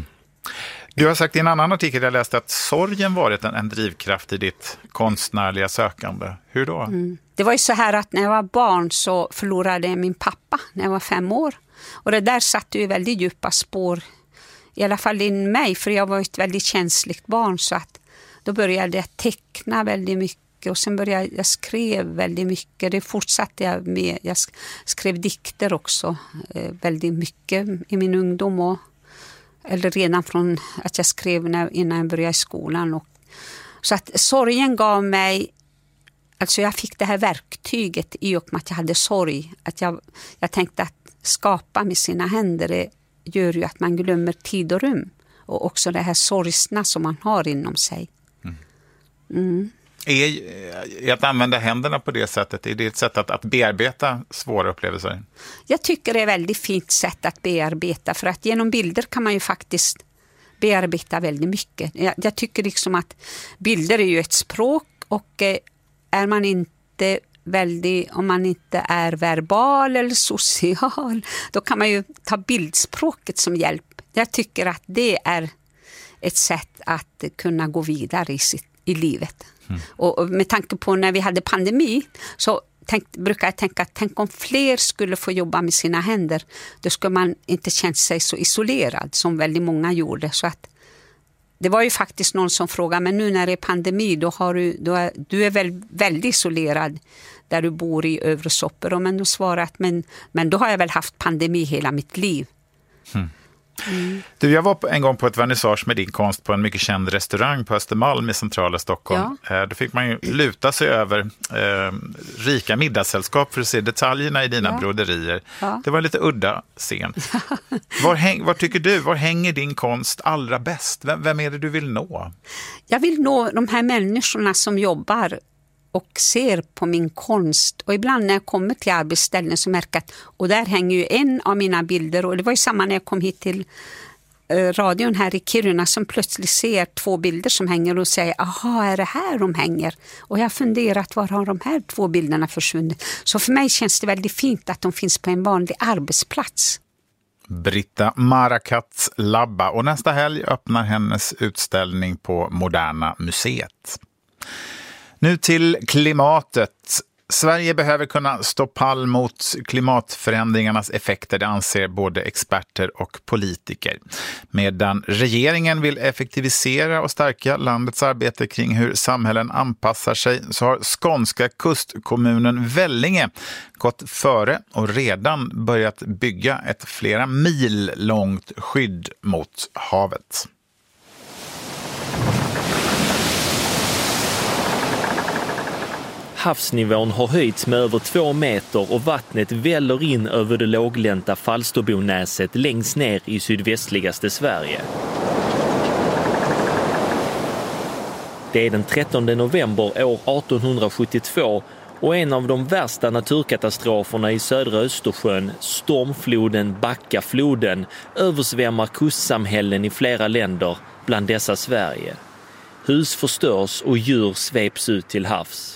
Du har sagt i en annan artikel jag läste att sorgen varit en, en drivkraft i ditt konstnärliga sökande. Hur då? Mm. Det var ju så här att när jag var barn så förlorade jag min pappa när jag var fem år. Och det där satte ju väldigt djupa spår, i alla fall in mig, för jag var ett väldigt känsligt barn. Så att då började jag teckna väldigt mycket. Och sen började jag, jag skrev väldigt mycket. Det fortsatte jag med. Jag skrev dikter också eh, väldigt mycket i min ungdom. Och, eller redan från att jag skrev när, innan jag började i skolan. Och, så att sorgen gav mig Alltså jag fick det här verktyget i och med att jag hade sorg. Att jag, jag tänkte att skapa med sina händer det gör ju att man glömmer tid och rum. Och också det här sorgsna som man har inom sig. Mm. Mm. Är, är att använda händerna på det sättet, är det ett sätt att, att bearbeta svåra upplevelser? Jag tycker det är ett väldigt fint sätt att bearbeta. För att genom bilder kan man ju faktiskt bearbeta väldigt mycket. Jag, jag tycker liksom att bilder är ju ett språk. Och eh, är man inte väldigt, om man inte är verbal eller social, då kan man ju ta bildspråket som hjälp. Jag tycker att det är ett sätt att kunna gå vidare i, sitt, i livet. Mm. Och, och med tanke på när vi hade pandemi så tänk, brukar jag tänka att tänk om fler skulle få jobba med sina händer, då skulle man inte känna sig så isolerad som väldigt många gjorde. Så att det var ju faktiskt någon som frågade, men nu när det är pandemi då har du, då är, du är väl väldigt isolerad där du bor i Övre Soppero. Men då svarade att men, men då har jag väl haft pandemi hela mitt liv. Mm. Mm. Du, jag var en gång på ett vernissage med din konst på en mycket känd restaurang på Östermalm i centrala Stockholm. Ja. Då fick man ju luta sig över eh, rika middagssällskap för att se detaljerna i dina ja. broderier. Ja. Det var en lite udda scen. var, häng, var tycker du, var hänger din konst allra bäst? Vem, vem är det du vill nå? Jag vill nå de här människorna som jobbar och ser på min konst. Och ibland när jag kommer till arbetsställen så märker jag att, och där hänger ju en av mina bilder, och det var ju samma när jag kom hit till eh, radion här i Kiruna, som plötsligt ser två bilder som hänger och säger, aha, är det här de hänger? Och jag har funderat, var har de här två bilderna försvunnit? Så för mig känns det väldigt fint att de finns på en vanlig arbetsplats. Britta Marakat Labba, och nästa helg öppnar hennes utställning på Moderna museet. Nu till klimatet. Sverige behöver kunna stå pall mot klimatförändringarnas effekter, det anser både experter och politiker. Medan regeringen vill effektivisera och stärka landets arbete kring hur samhällen anpassar sig, så har skånska kustkommunen Vellinge gått före och redan börjat bygga ett flera mil långt skydd mot havet. Havsnivån har höjts med över två meter och vattnet väller in över det låglänta Falsterbonäset längst ner i sydvästligaste Sverige. Det är den trettonde november år arton sjuttiotvå och en av de värsta naturkatastroferna i södra Östersjön, stormfloden Backafloden, översvämmar kustsamhällen i flera länder, bland dessa Sverige. Hus förstörs och djur sveps ut till havs.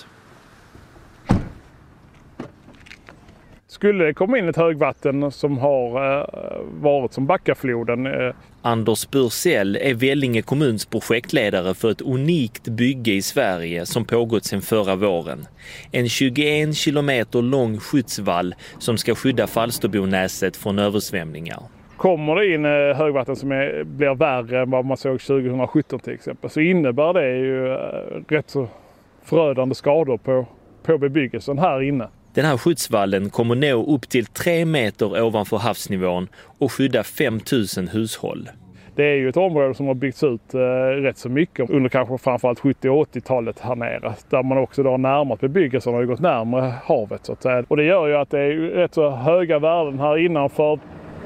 Skulle det komma in ett högvatten som har eh, varit som Backafloden. Eh. Anders Bursell är Vellinge kommuns projektledare för ett unikt bygge i Sverige som pågått sedan förra våren. En tjugoen kilometer lång skyddsvall som ska skydda Falsterbonäset från översvämningar. Kommer det in eh, högvatten som är, blir värre än vad man såg tjugohundrasjutton till exempel, så innebär det ju eh, rätt så förödande skador på, på bebyggelsen här inne. Den här skyddsvallen kommer nå upp till tre meter ovanför havsnivån och skydda fem tusen hushåll. Det är ju ett område som har byggts ut eh, rätt så mycket under kanske framförallt sjuttio- och åttiotalet här nere. Där man också då har närmat bebyggelsen och gått närmare havet så att säga. Och det gör ju att det är rätt så höga värden här innanför.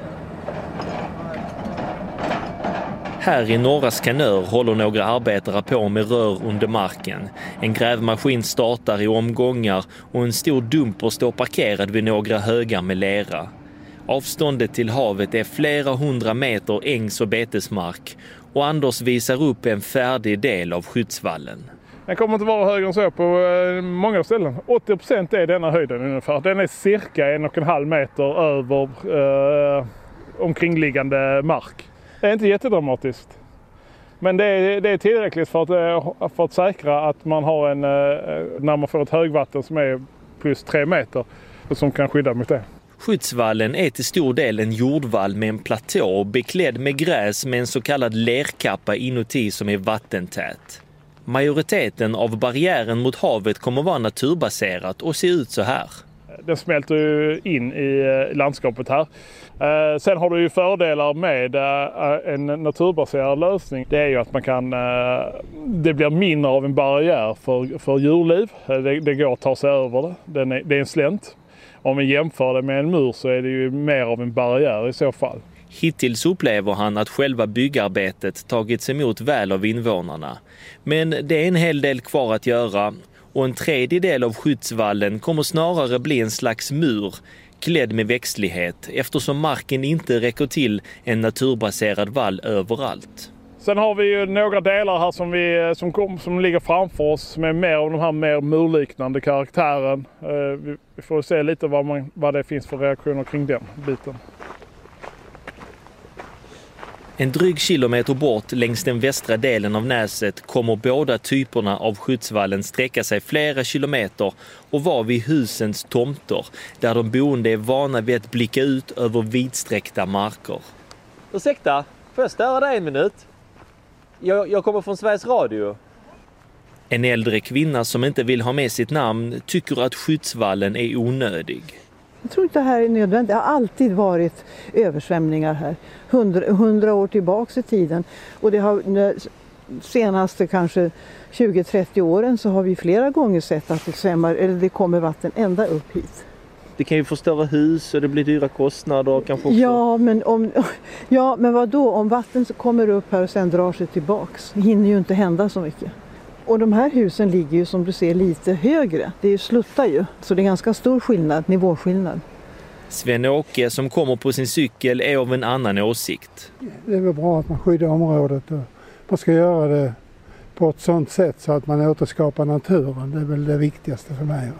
Här i norra Skanör håller några arbetare på med rör under marken. En grävmaskin startar i omgångar och en stor dumper står parkerad vid några högar med lera. Avståndet till havet är flera hundra meter ängs- och betesmark och Anders visar upp en färdig del av skyddsvallen. Den kommer inte vara högre än så på många ställen. åttio procent är denna höjden ungefär. Den är cirka en och en halv meter över eh, omkringliggande mark. Det är inte jättedramatiskt. Men det är, det är tillräckligt för att, för att säkra att man har en, när man får ett högvatten som är plus tre meter som kan skydda mot det. Skyddsvallen är till stor del en jordvall med en platå beklädd med gräs med en så kallad lerkappa inuti som är vattentät. Majoriteten av barriären mot havet kommer vara naturbaserat och se ut så här. Den smälter ju in i landskapet här. Sen har du ju fördelar med en naturbaserad lösning. Det är ju att man kan, det blir mindre av en barriär för, för djurliv. Det, det går att ta sig över det. Den är, det är en slänt. Om vi jämför det med en mur så är det ju mer av en barriär i så fall. Hittills upplever han att själva byggarbetet tagits emot väl av invånarna. Men det är en hel del kvar att göra och en tredjedel av skyddsvallen kommer snarare bli en slags mur klädd med växtlighet eftersom marken inte räcker till en naturbaserad vall överallt. Sen har vi ju några delar här som, vi, som, kom, som ligger framför oss som är mer av de här mer murliknande karaktären. Vi, vi får se lite vad, man, vad det finns för reaktioner kring den biten. En dryg kilometer bort längs den västra delen av näset kommer båda typerna av skyddsvallen sträcka sig flera kilometer och vara vid husens tomter där de boende är vana vid att blicka ut över vidsträckta marker. Ursäkta, får jag störa dig en minut? Jag, jag kommer från Sveriges Radio. En äldre kvinna som inte vill ha med sitt namn tycker att skyddsvallen är onödig. Jag tror inte det här är nödvändigt. Det har alltid varit översvämningar här. Hundra, hundra år tillbaka i tiden. Och det har senaste kanske tjugo till trettio åren så har vi flera gånger sett att det svämmar, eller det kommer vatten ända upp hit. Det kan ju förstöra hus och det blir dyra kostnader kanske också. Ja, men om ja, men vad då om vatten kommer upp här och sen drar sig tillbaks? Det hinner ju inte hända så mycket. Och de här husen ligger ju som du ser lite högre. Det är ju sluttar ju. Så det är ganska stor skillnad, nivåskillnad. Sven-Åke som kommer på sin cykel är av en annan åsikt. Det är väl bra att man skyddar området och man ska göra det på ett sådant sätt så att man återskapar naturen. Det är väl det viktigaste för mig.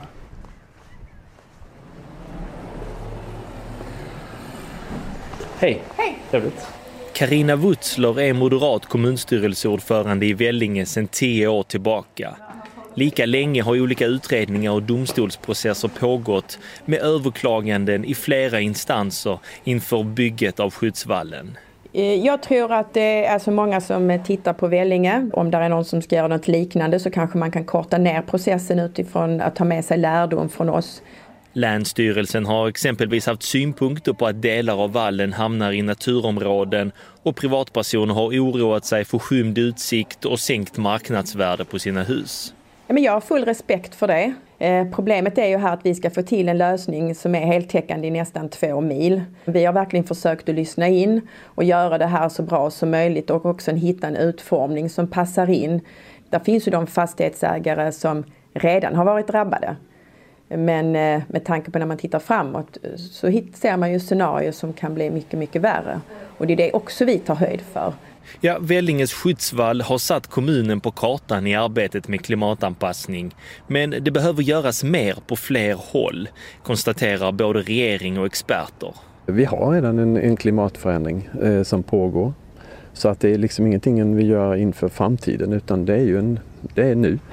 Hej. Hej. Trevligt. Carina Wutzler är moderat kommunstyrelseordförande i Vellinge sedan tio år tillbaka. Lika länge har olika utredningar och domstolsprocesser pågått med överklaganden i flera instanser inför bygget av skyddsvallen. Jag tror att det är så många som tittar på Vellinge. Om det är någon som ska göra något liknande så kanske man kan korta ner processen utifrån att ta med sig lärdom från oss. Länsstyrelsen har exempelvis haft synpunkter på att delar av vallen hamnar i naturområden och privatpersoner har oroat sig för skymd utsikt och sänkt marknadsvärde på sina hus. Ja, men jag har full respekt för det. Eh, problemet är ju här att vi ska få till en lösning som är heltäckande i nästan två mil. Vi har verkligen försökt att lyssna in och göra det här så bra som möjligt och också hitta en utformning som passar in. Där finns ju de fastighetsägare som redan har varit drabbade. Men med tanke på när man tittar framåt så ser man ju scenarier som kan bli mycket, mycket värre. Och det är det också vi tar höjd för. Ja, Vellinges skyddsvall har satt kommunen på kartan i arbetet med klimatanpassning. Men det behöver göras mer på fler håll, konstaterar både regering och experter. Vi har redan en, en klimatförändring eh, som pågår. Så att det är liksom ingenting vi gör inför framtiden utan det är ju en, det är nu.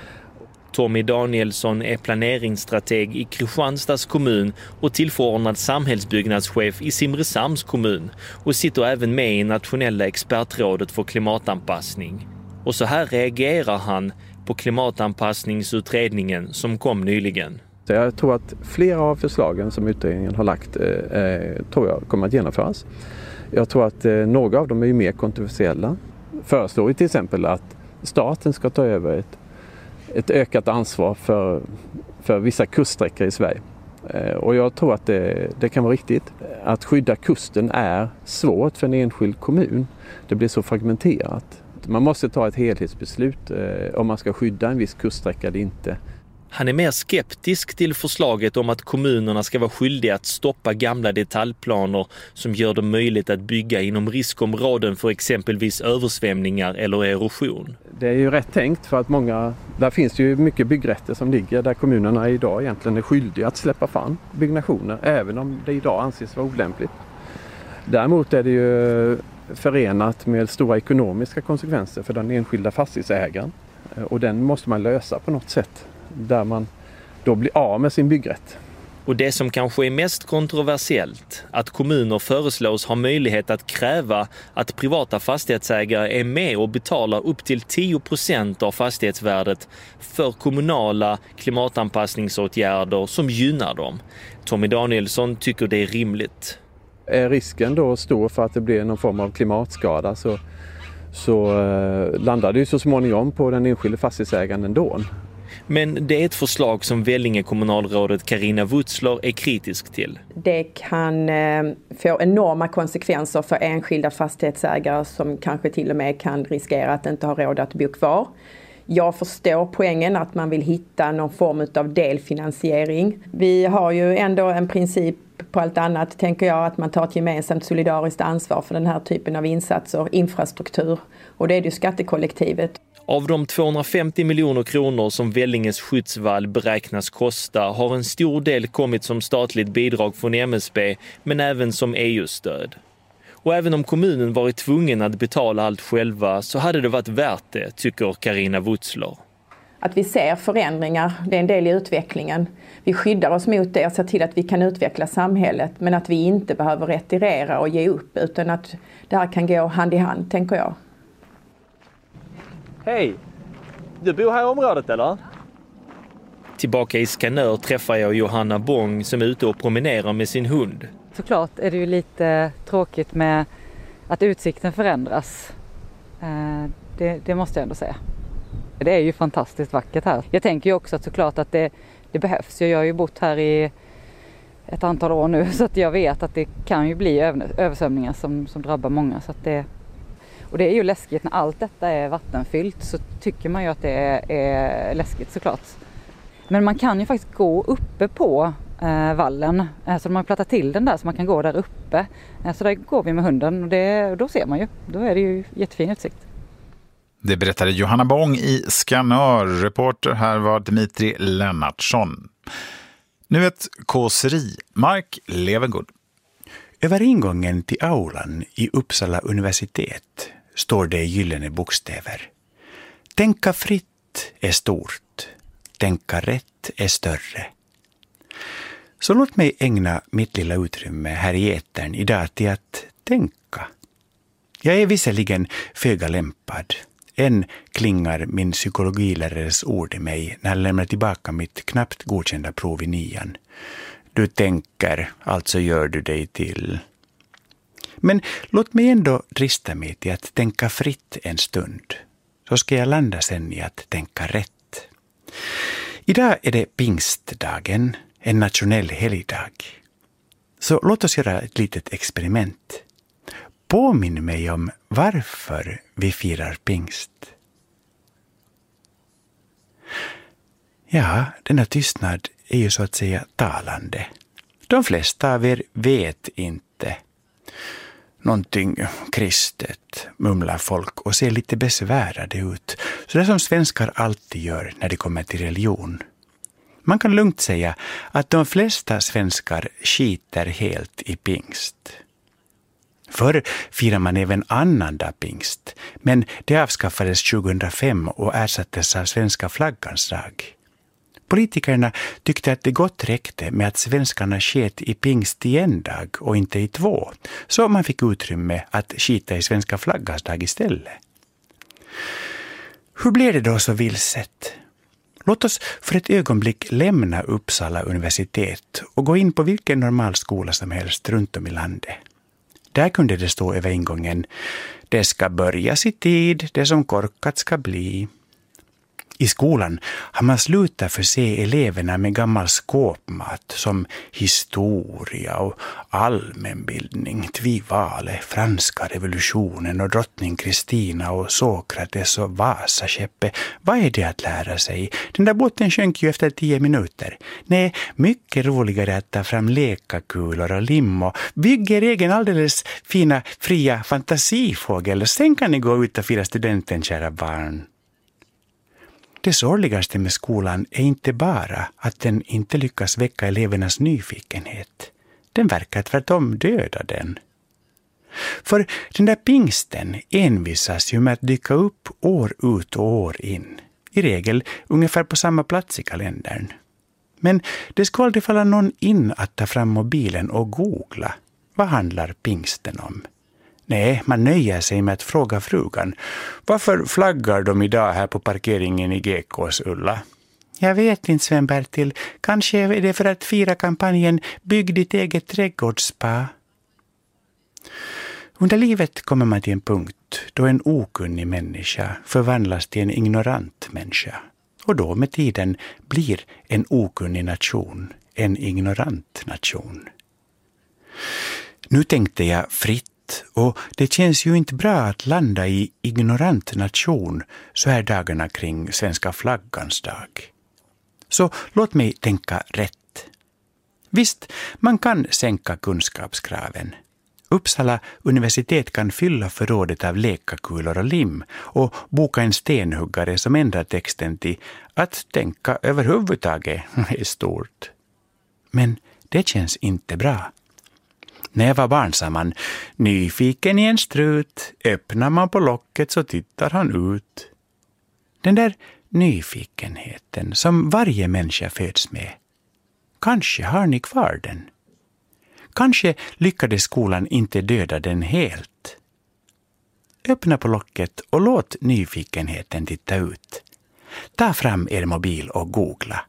Tommy Danielsson är planeringsstrateg i Kristianstads kommun och tillförordnad samhällsbyggnadschef i Simrishamns kommun och sitter även med i nationella expertrådet för klimatanpassning. Och så här reagerar han på klimatanpassningsutredningen som kom nyligen. Så jag tror att flera av förslagen som utredningen har lagt eh, tror jag kommer att genomföras. Jag tror att eh, några av dem är mer kontroversiella. Föreslår ju till exempel att staten ska ta över ett ett ökat ansvar för, för vissa kuststräckor i Sverige. Och jag tror att det, det kan vara riktigt. Att skydda kusten är svårt för en enskild kommun. Det blir så fragmenterat. Man måste ta ett helhetsbeslut om man ska skydda en viss kuststräcka eller inte. Han är mer skeptisk till förslaget om att kommunerna ska vara skyldiga att stoppa gamla detaljplaner som gör det möjligt att bygga inom riskområden för exempelvis översvämningar eller erosion. Det är ju rätt tänkt för att många, där finns ju mycket byggrätter som ligger där kommunerna idag egentligen är skyldiga att släppa fram byggnationer även om det idag anses vara olämpligt. Däremot är det ju förenat med stora ekonomiska konsekvenser för den enskilda fastighetsägaren och den måste man lösa på något sätt. Där man då blir av med sin byggrätt. Och det som kanske är mest kontroversiellt, att kommuner föreslås ha möjlighet att kräva att privata fastighetsägare är med och betalar upp till tio procent av fastighetsvärdet för kommunala klimatanpassningsåtgärder som gynnar dem. Tommy Danielsson tycker det är rimligt. Är risken då stor för att det blir någon form av klimatskada så, så eh, landar det ju så småningom på den enskilde fastighetsägaren ändå. Men det är ett förslag som Vellinge kommunalrådet Carina Wutzler är kritisk till. Det kan eh, få enorma konsekvenser för enskilda fastighetsägare som kanske till och med kan riskera att inte ha råd att bo kvar. Jag förstår poängen att man vill hitta någon form av delfinansiering. Vi har ju ändå en princip på allt annat, tänker jag, att man tar ett gemensamt solidariskt ansvar för den här typen av insatser, infrastruktur. Och det är det ju skattekollektivet. Av de tvåhundrafemtio miljoner kronor som Vellinges skyddsvall beräknas kosta har en stor del kommit som statligt bidrag från M S B men även som E U-stöd. Och även om kommunen varit tvungen att betala allt själva så hade det varit värt det, tycker Carina Wutzler. Att vi ser förändringar, det är en del i utvecklingen. Vi skyddar oss mot det och ser till att vi kan utveckla samhället men att vi inte behöver retirera och ge upp utan att det här kan gå hand i hand, tänker jag. Hej! Du bor här i området eller? Tillbaka i Skanör träffar jag Johanna Bång som är ute och promenerar med sin hund. Såklart är det ju lite tråkigt med att utsikten förändras. Det, det måste jag ändå säga. Det är ju fantastiskt vackert här. Jag tänker ju också att såklart att det, det behövs. Jag har ju bott här i ett antal år nu så att jag vet att det kan ju bli översvämningar som, som drabbar många. Så att det, och det är ju läskigt när allt detta är vattenfyllt så tycker man ju att det är, är läskigt såklart. Men man kan ju faktiskt gå uppe på eh, vallen. Eh, så de har plattat till den där så man kan gå där uppe. Eh, så där går vi med hunden och, det, och då ser man ju. Då är det ju jättefin utsikt. Det berättade Johanna Bång i Skanör. Reporter här var Dimitri Lennartsson. Nu ett kåseri. Mark Levengood. Över ingången till aulan i Uppsala universitet står det i gyllene bokstäver. Tänka fritt är stort. Tänka rätt är större. Så låt mig ägna mitt lilla utrymme här i etern idag till att tänka. Jag är visserligen föga lämpad. Än klingar min psykologilärares ord i mig när jag lämnar tillbaka mitt knappt godkända prov i nian. Du tänker, alltså gör du dig till. Men låt mig ändå drista mig till att tänka fritt en stund. Så ska jag landa sen i att tänka rätt. Idag är det pingstdagen, en nationell helgdag. Så låt oss göra ett litet experiment. Påminn mig om varför vi firar pingst. Ja, denna tystnad är ju så att säga talande. De flesta av er vet inte. Någonting kristet, mumlar folk och ser lite besvärade ut. Så det som svenskar alltid gör när det kommer till religion. Man kan lugnt säga att de flesta svenskar skiter helt i pingst. Förr firar man även annandag pingst, men det avskaffades tjugohundrafem och ersattes av svenska flaggans dag. Politikerna tyckte att det gott räckte med att svenskarna sket i pingst i en dag och inte i två, så man fick utrymme att skita i svenska flaggans dag istället. Hur blev det då så vilset? Låt oss för ett ögonblick lämna Uppsala universitet och gå in på vilken normal skola som helst runt om i landet. Där kunde det stå över ingången: det ska börjas i tid, det som korkat ska bli. I skolan har man slutat förse eleverna med gammal skåpmat som historia och allmänbildning, tvivale, franska revolutionen och drottning Kristina och Sokrates och Vasaskeppet. Vad är det att lära sig? Den där båten sjönk ju efter tio minuter. Nej, mycket roligare att ta fram lekakulor och lim och bygga er egen alldeles fina, fria fantasifågel. Sen kan ni gå ut och fira studenten, kära barn. Det sorgligaste med skolan är inte bara att den inte lyckas väcka elevernas nyfikenhet. Den verkar tvärtom döda den. För den där pingsten envisas ju med att dyka upp år ut och år in. I regel ungefär på samma plats i kalendern. Men det skulle aldrig falla någon in att ta fram mobilen och googla. Vad handlar pingsten om? Nej, man nöjer sig med att fråga frugan. Varför flaggar de idag här på parkeringen i G K:s Ulla? Jag vet inte, Sven-Bertil. Kanske är det för att fira kampanjen Bygg ditt eget trädgårdsspa. Under livet kommer man till en punkt då en okunnig människa förvandlas till en ignorant människa. Och då med tiden blir en okunnig nation en ignorant nation. Nu tänkte jag fritt, och det känns ju inte bra att landa i ignorant nation så här dagarna kring svenska flaggans dag. Så låt mig tänka rätt. Visst, man kan sänka kunskapskraven. Uppsala universitet kan fylla förrådet av lekakulor och lim och boka en stenhuggare som ändrar texten till att tänka överhuvudtaget är stort. Men det känns inte bra. När jag var barn sa man, nyfiken i en strut, öppnar man på locket så tittar han ut. Den där nyfikenheten som varje människa föds med, kanske har ni kvar den. Kanske lyckades skolan inte döda den helt. Öppna på locket och låt nyfikenheten titta ut. Ta fram er mobil och googla.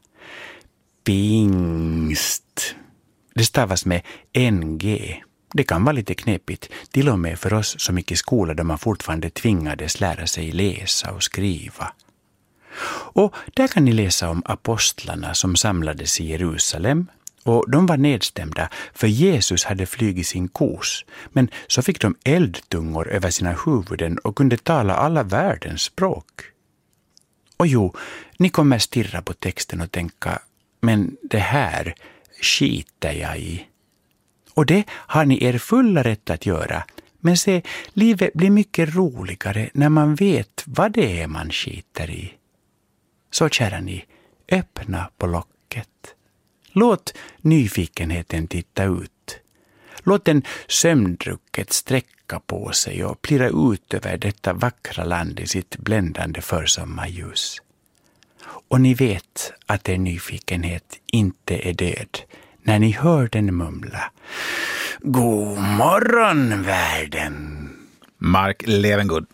Pingst. Det stavas med N G. Det kan vara lite knepigt, till och med för oss som gick i skola där man fortfarande tvingades lära sig läsa och skriva. Och där kan ni läsa om apostlarna som samlades i Jerusalem. Och de var nedstämda för Jesus hade flugit sin kos. Men så fick de eldtungor över sina huvuden och kunde tala alla världens språk. Och jo, ni kommer stirra på texten och tänka, men det här skiter jag i. Och det har ni er fulla rätt att göra. Men se, livet blir mycket roligare när man vet vad det är man skiter i. Så kära ni, öppna på locket. Låt nyfikenheten titta ut. Låt den sömndrucket sträcka på sig och plira ut över detta vackra land i sitt bländande försommarljus. Och ni vet att er nyfikenhet inte är död när ni hör den mumla. God morgon, världen! Mark Levengood.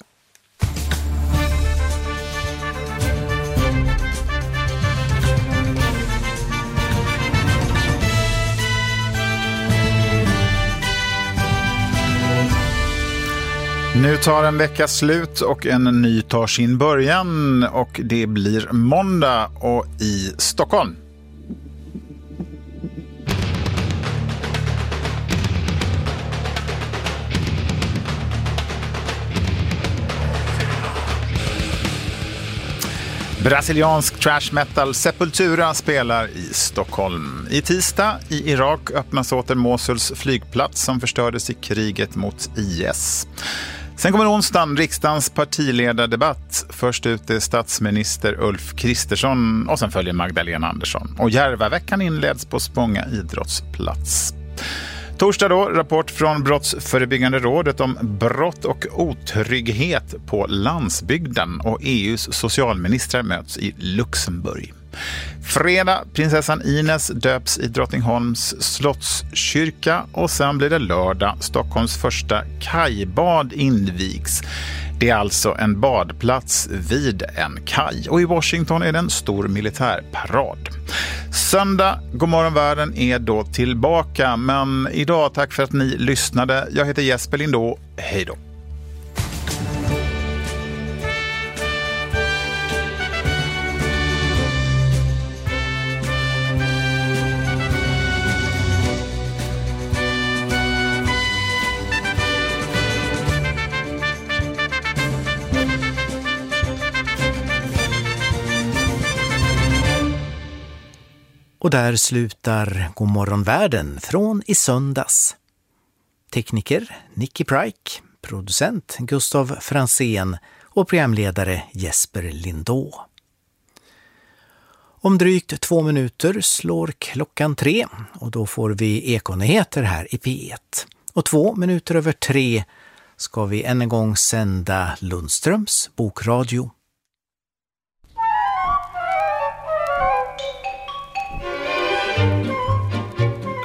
Nu tar en vecka slut och en ny tar sin början, och det blir måndag och i Stockholm. Brasiliansk trash metal Sepultura spelar i Stockholm. I tisdag i Irak öppnas åter Mosuls flygplats som förstördes i kriget mot I S. Sen kommer onsdagen riksdagens partiledardebatt. Först ut är statsminister Ulf Kristersson och sen följer Magdalena Andersson. Och Järvaveckan inleds på Spånga idrottsplats. Torsdag då, rapport från Brottsförebyggande rådet om brott och otrygghet på landsbygden, och E U:s socialministrar möts i Luxemburg. Fredag, prinsessan Ines döps i Drottningholms slottskyrka, och sen blir det lördag, Stockholms första kajbad invigs. Det är alltså en badplats vid en kaj, och i Washington är det en stor militärparad. Söndag, God morgon världen är då tillbaka, men idag tack för att ni lyssnade. Jag heter Jesper Lindå, hej då. Och där slutar God morgon världen från i söndags. Tekniker Nicky Pryke, producent Gustav Fransén och programledare Jesper Lindå. Om drygt två minuter slår klockan tre, och då får vi Ekonyheter här i P ett. Och två minuter över tre ska vi än en gång sända Lundströms bokradio.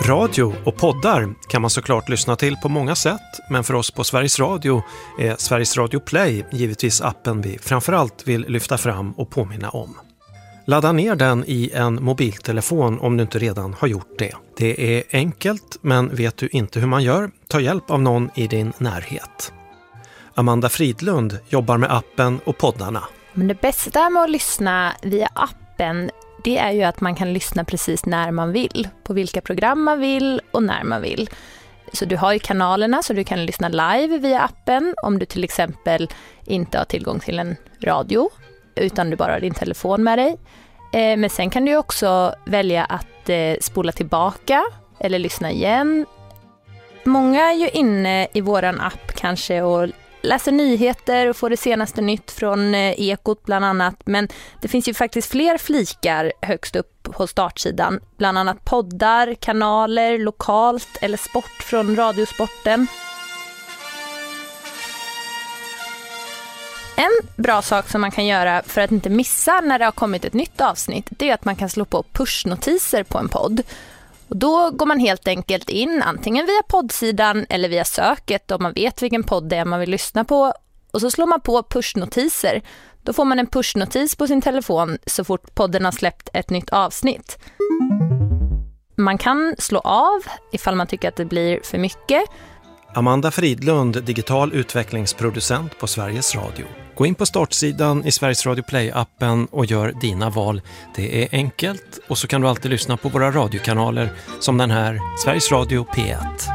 Radio och poddar kan man såklart lyssna till på många sätt, men för oss på Sveriges Radio är Sveriges Radio Play givetvis appen vi framförallt vill lyfta fram och påminna om. Ladda ner den i en mobiltelefon om du inte redan har gjort det. Det är enkelt, men vet du inte hur man gör, ta hjälp av någon i din närhet. Amanda Fridlund jobbar med appen och poddarna. Men det bästa med att lyssna via appen, det är ju att man kan lyssna precis när man vill. På vilka program man vill och när man vill. Så du har ju kanalerna så du kan lyssna live via appen om du till exempel inte har tillgång till en radio utan du bara har din telefon med dig. Men sen kan du också välja att spola tillbaka eller lyssna igen. Många är ju inne i våran app kanske och läser nyheter och får det senaste nytt från Ekot bland annat. Men det finns ju faktiskt fler flikar högst upp på startsidan. Bland annat poddar, kanaler, lokalt eller sport från Radiosporten. En bra sak som man kan göra för att inte missa när det har kommit ett nytt avsnitt, det är att man kan slå på pushnotiser på en podd. Och då går man helt enkelt in antingen via poddsidan eller via söket om man vet vilken podd det är man vill lyssna på. Och så slår man på pushnotiser. Då får man en pushnotis på sin telefon så fort podden har släppt ett nytt avsnitt. Man kan slå av ifall man tycker att det blir för mycket. Amanda Fridlund, digital utvecklingsproducent på Sveriges Radio. Gå in på startsidan i Sveriges Radio Play-appen och gör dina val. Det är enkelt och så kan du alltid lyssna på våra radiokanaler som den här, Sveriges Radio P ett.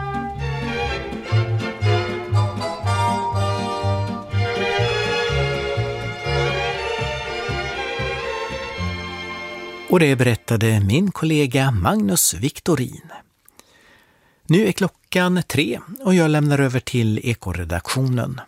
Och det berättade min kollega Magnus Victorin. Nu är klockan tre och jag lämnar över till Ekoredaktionen.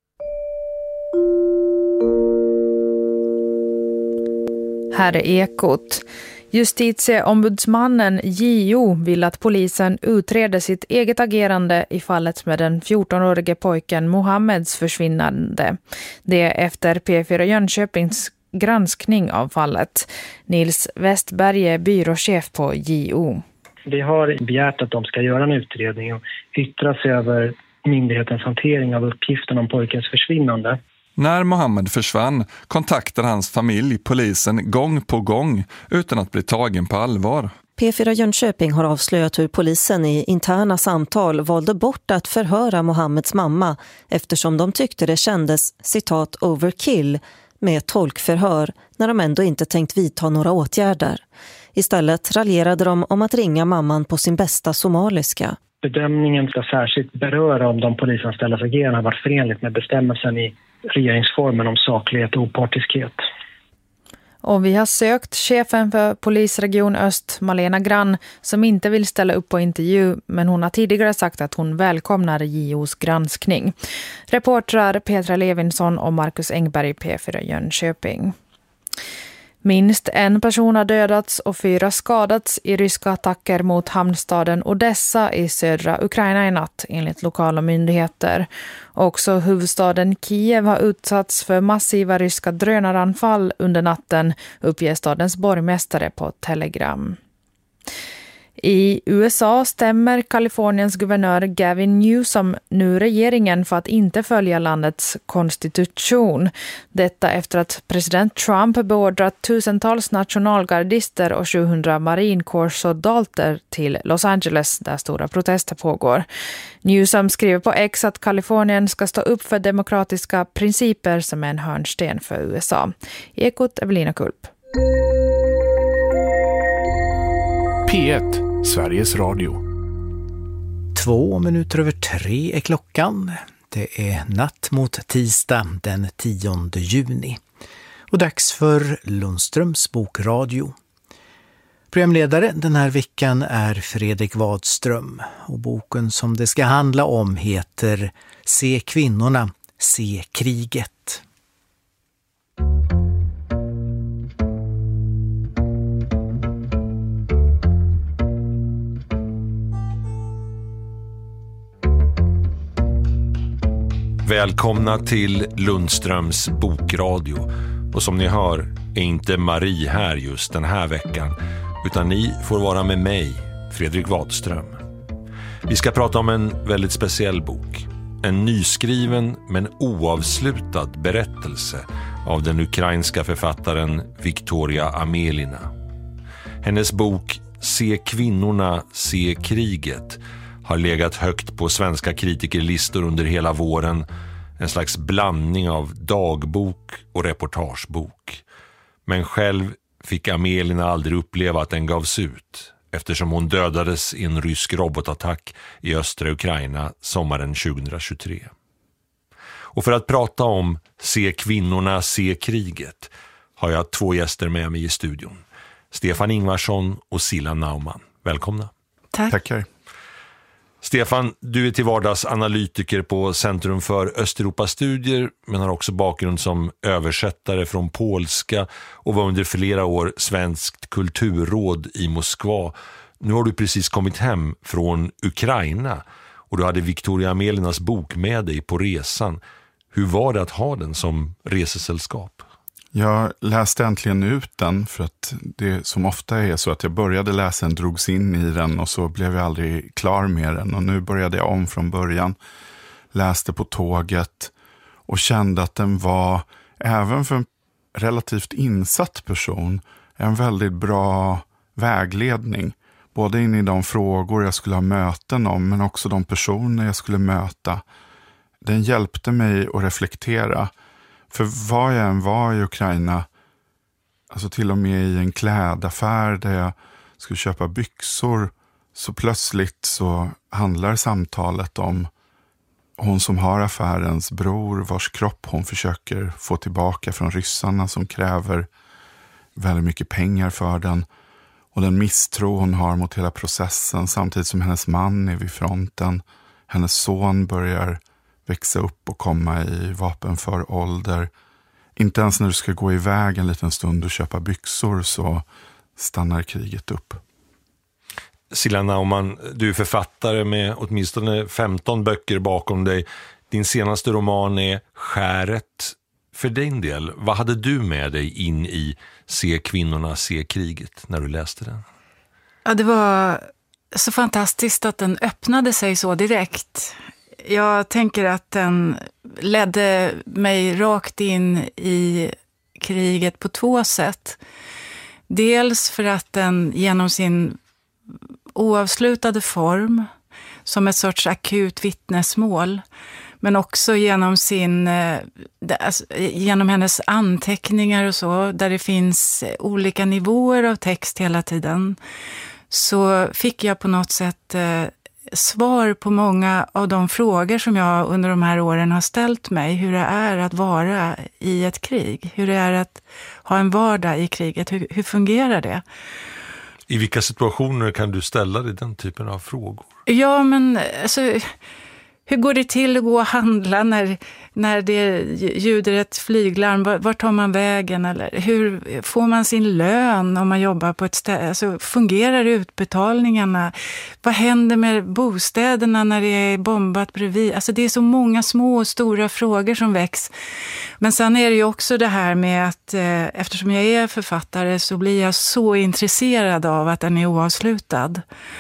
Här är Ekot. Justitieombudsmannen J O vill att polisen utreder sitt eget agerande i fallet med den fjortonårige pojken Mohammeds försvinnande. Det är efter P fyra Jönköpings granskning av fallet. Nils Westberg, byråchef på J O. Vi har begärt att de ska göra en utredning och yttra sig över myndighetens hantering av uppgiften om pojkens försvinnande. När Mohammed försvann kontaktade hans familj polisen gång på gång utan att bli tagen på allvar. P fyra Jönköping har avslöjat hur polisen i interna samtal valde bort att förhöra Mohammeds mamma eftersom de tyckte det kändes, citat, overkill med tolkförhör när de ändå inte tänkt vidta några åtgärder. Istället raljerade de om att ringa mamman på sin bästa somaliska. Bedömningen ska särskilt beröra om de polisanställdas agerande har varit förenligt med bestämmelsen i regeringsformen om saklighet och opartiskhet. Och vi har sökt chefen för polisregion Öst, Malena Grann, som inte vill ställa upp på intervju, men hon har tidigare sagt att hon välkomnar J O:s granskning. Reportrar Petra Levinsson och Marcus Engberg, P fyra Jönköping. Minst en person har dödats och fyra skadats i ryska attacker mot hamnstaden Odessa i södra Ukraina i natt, enligt lokala myndigheter. Också huvudstaden Kiev har utsatts för massiva ryska drönaranfall under natten, uppger stadens borgmästare på Telegram. I U S A stämmer Kaliforniens guvernör Gavin Newsom nu regeringen för att inte följa landets konstitution. Detta efter att president Trump beordrat tusentals nationalgardister och sjuhundra marinkårssoldater till Los Angeles där stora protester pågår. Newsom skriver på X att Kalifornien ska stå upp för demokratiska principer som är en hörnsten för U S A. Ekot Evelina Kulp. P ett, Sveriges Radio. Två minuter över tre är klockan. Det är natt mot tisdag den tionde juni. Och dags för Lundströms bokradio. Programledare den här veckan är Fredrik Wadström. Och boken som det ska handla om heter Se kvinnorna, se kriget. Välkomna till Lundströms bokradio. Och som ni hör är inte Marie här just den här veckan, utan ni får vara med mig, Fredrik Wadström. Vi ska prata om en väldigt speciell bok. En nyskriven men oavslutad berättelse av den ukrainska författaren Victoria Amelina. Hennes bok Se kvinnorna, se kriget har legat högt på svenska kritikerlistor under hela våren. En slags blandning av dagbok och reportagebok. Men själv fick Amelina aldrig uppleva att den gavs ut, eftersom hon dödades i en rysk robotattack i östra Ukraina sommaren tjugohundratjugotre. Och för att prata om Se kvinnorna, se kriget har jag två gäster med mig i studion. Stefan Ingvarsson och Silla Naumann. Välkomna. Tack. Tackar. Stefan, du är till vardags analytiker på Centrum för Östeuropastudier men har också bakgrund som översättare från polska och var under flera år svenskt kulturråd i Moskva. Nu har du precis kommit hem från Ukraina och du hade Victoria Amelinas bok med dig på resan. Hur var det att ha den som resesällskap? Jag läste äntligen ut den för att det som ofta är så att jag började läsa den, drogs in i den och så blev jag aldrig klar med den. Och nu började jag om från början, läste på tåget och kände att den var, även för en relativt insatt person, en väldigt bra vägledning. Både in i de frågor jag skulle ha möten om men också de personer jag skulle möta. Den hjälpte mig att reflektera. För var jag än var i Ukraina, alltså till och med i en klädaffär där jag skulle köpa byxor, så plötsligt så handlar samtalet om hon som har affärens bror, vars kropp hon försöker få tillbaka från ryssarna som kräver väldigt mycket pengar för den. Och den misstro hon har mot hela processen samtidigt som hennes man är vid fronten. Hennes son börjar växa upp och komma i vapenför ålder. Inte ens när du ska gå iväg en liten stund och köpa byxor så stannar kriget upp. Silla Naumann, du är författare med åtminstone femton böcker bakom dig. Din senaste roman är Skäret. För din del, vad hade du med dig in i Se kvinnorna, se kriget när du läste den? Ja, det var så fantastiskt att den öppnade sig så direkt. Jag tänker att den ledde mig rakt in i kriget på två sätt. Dels för att den genom sin oavslutade form, som ett sorts akut vittnesmål, men också genom sin, genom hennes anteckningar och så, där det finns olika nivåer av text hela tiden, så fick jag på något sätt svar på många av de frågor som jag under de här åren har ställt mig. Hur det är att vara i ett krig. Hur det är att ha en vardag i kriget. Hur, hur fungerar det? I vilka situationer kan du ställa dig den typen av frågor? Ja, men alltså, hur går det till att gå och handla när, när det ljuder ett flyglarm? Var, var tar man vägen? Eller hur får man sin lön om man jobbar på ett ställe? Alltså, fungerar utbetalningarna? Vad händer med bostäderna när det är bombat bredvid? Alltså, det är så många små och stora frågor som väcks. Men sen är det ju också det här med att eh, eftersom jag är författare så blir jag så intresserad av att den är oavslutad.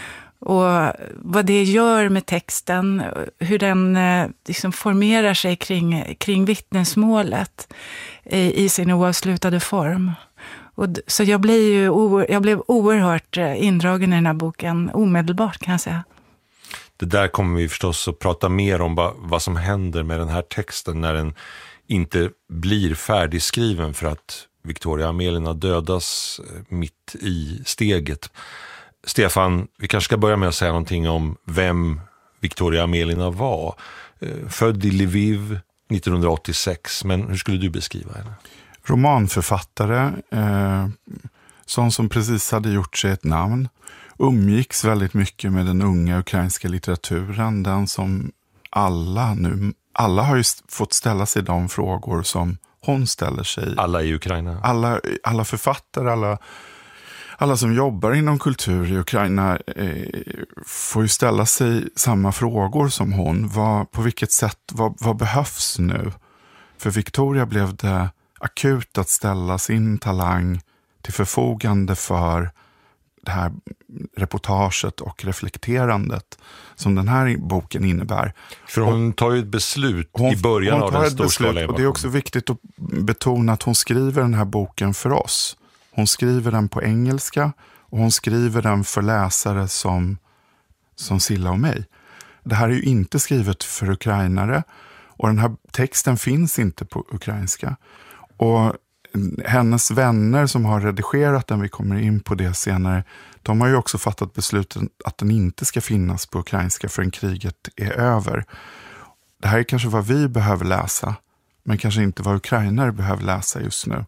Och vad det gör med texten, hur den liksom formerar sig kring, kring vittnesmålet i, i sin oavslutade form. Och, så jag, blir ju, jag blev oerhört indragen i den här boken omedelbart, kan jag säga. Det där kommer vi förstås att prata mer om, vad, vad som händer med den här texten när den inte blir färdigskriven för att Victoria Amelina dödas mitt i steget. Stefan, vi kanske ska börja med att säga någonting om vem Victoria Amelina var. Född i Lviv nittonhundraåttiosex, men hur skulle du beskriva henne? Romanförfattare, eh, sån som precis hade gjort sig ett namn. Umgicks väldigt mycket med den unga ukrainska litteraturen, den som alla nu, alla har ju fått ställa sig de frågor som hon ställer sig. Alla i Ukraina? Alla, alla författare, alla... Alla som jobbar inom kultur i Ukraina eh, får ju ställa sig samma frågor som hon. Vad, på vilket sätt, vad, vad behövs nu? För Victoria blev det akut att ställa sin talang till förfogande för det här reportaget och reflekterandet som den här boken innebär. För hon tar ju ett beslut hon, i början hon av den storskaliga. Och det är också viktigt att betona att hon skriver den här boken för oss. Hon skriver den på engelska och hon skriver den för läsare som, som Silla och mig. Det här är ju inte skrivet för ukrainare och den här texten finns inte på ukrainska. Och hennes vänner som har redigerat den, vi kommer in på det senare, de har ju också fattat beslutet att den inte ska finnas på ukrainska förrän kriget är över. Det här är kanske vad vi behöver läsa, men kanske inte vad ukrainare behöver läsa just nu.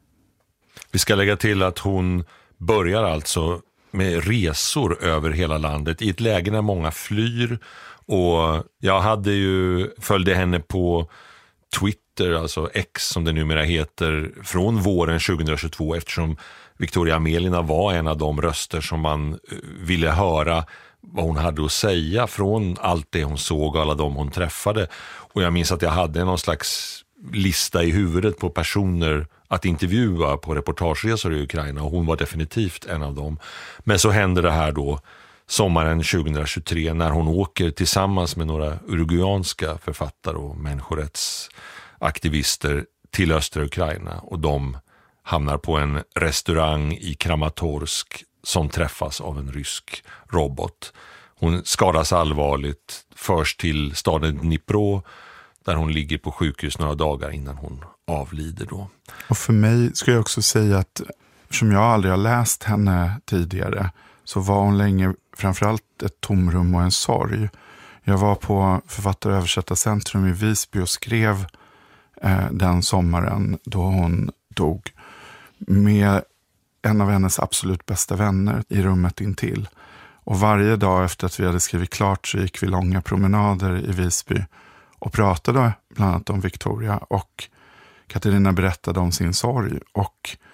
Vi ska lägga till att hon börjar alltså med resor över hela landet i ett läge när många flyr, och jag hade ju följde henne på Twitter, alltså X som det numera heter, från våren tjugohundratjugotvå, eftersom Victoria Amelina var en av de röster som man ville höra vad hon hade att säga från allt det hon såg och alla de hon träffade. Och jag minns att jag hade någon slags lista i huvudet på personer att intervjua på reportageresor i Ukraina, och hon var definitivt en av dem. Men så hände det här då sommaren tjugohundratjugotre när hon åker tillsammans med några uruguayanska författare och människorättsaktivister till östra Ukraina, och de hamnar på en restaurang i Kramatorsk som träffas av en rysk robot. Hon skadas allvarligt, förs till staden Dnipro där hon ligger på sjukhus några dagar innan hon avlider då. Och för mig ska jag också säga att som jag aldrig har läst henne tidigare så var hon länge framförallt ett tomrum och en sorg. Jag var på Författare- och översättarcentrum i Visby och skrev eh, den sommaren då hon dog med en av hennes absolut bästa vänner i rummet intill. Och varje dag efter att vi hade skrivit klart så gick vi långa promenader i Visby och pratade bland annat om Victoria, och Katarina berättade om sin sorg. Och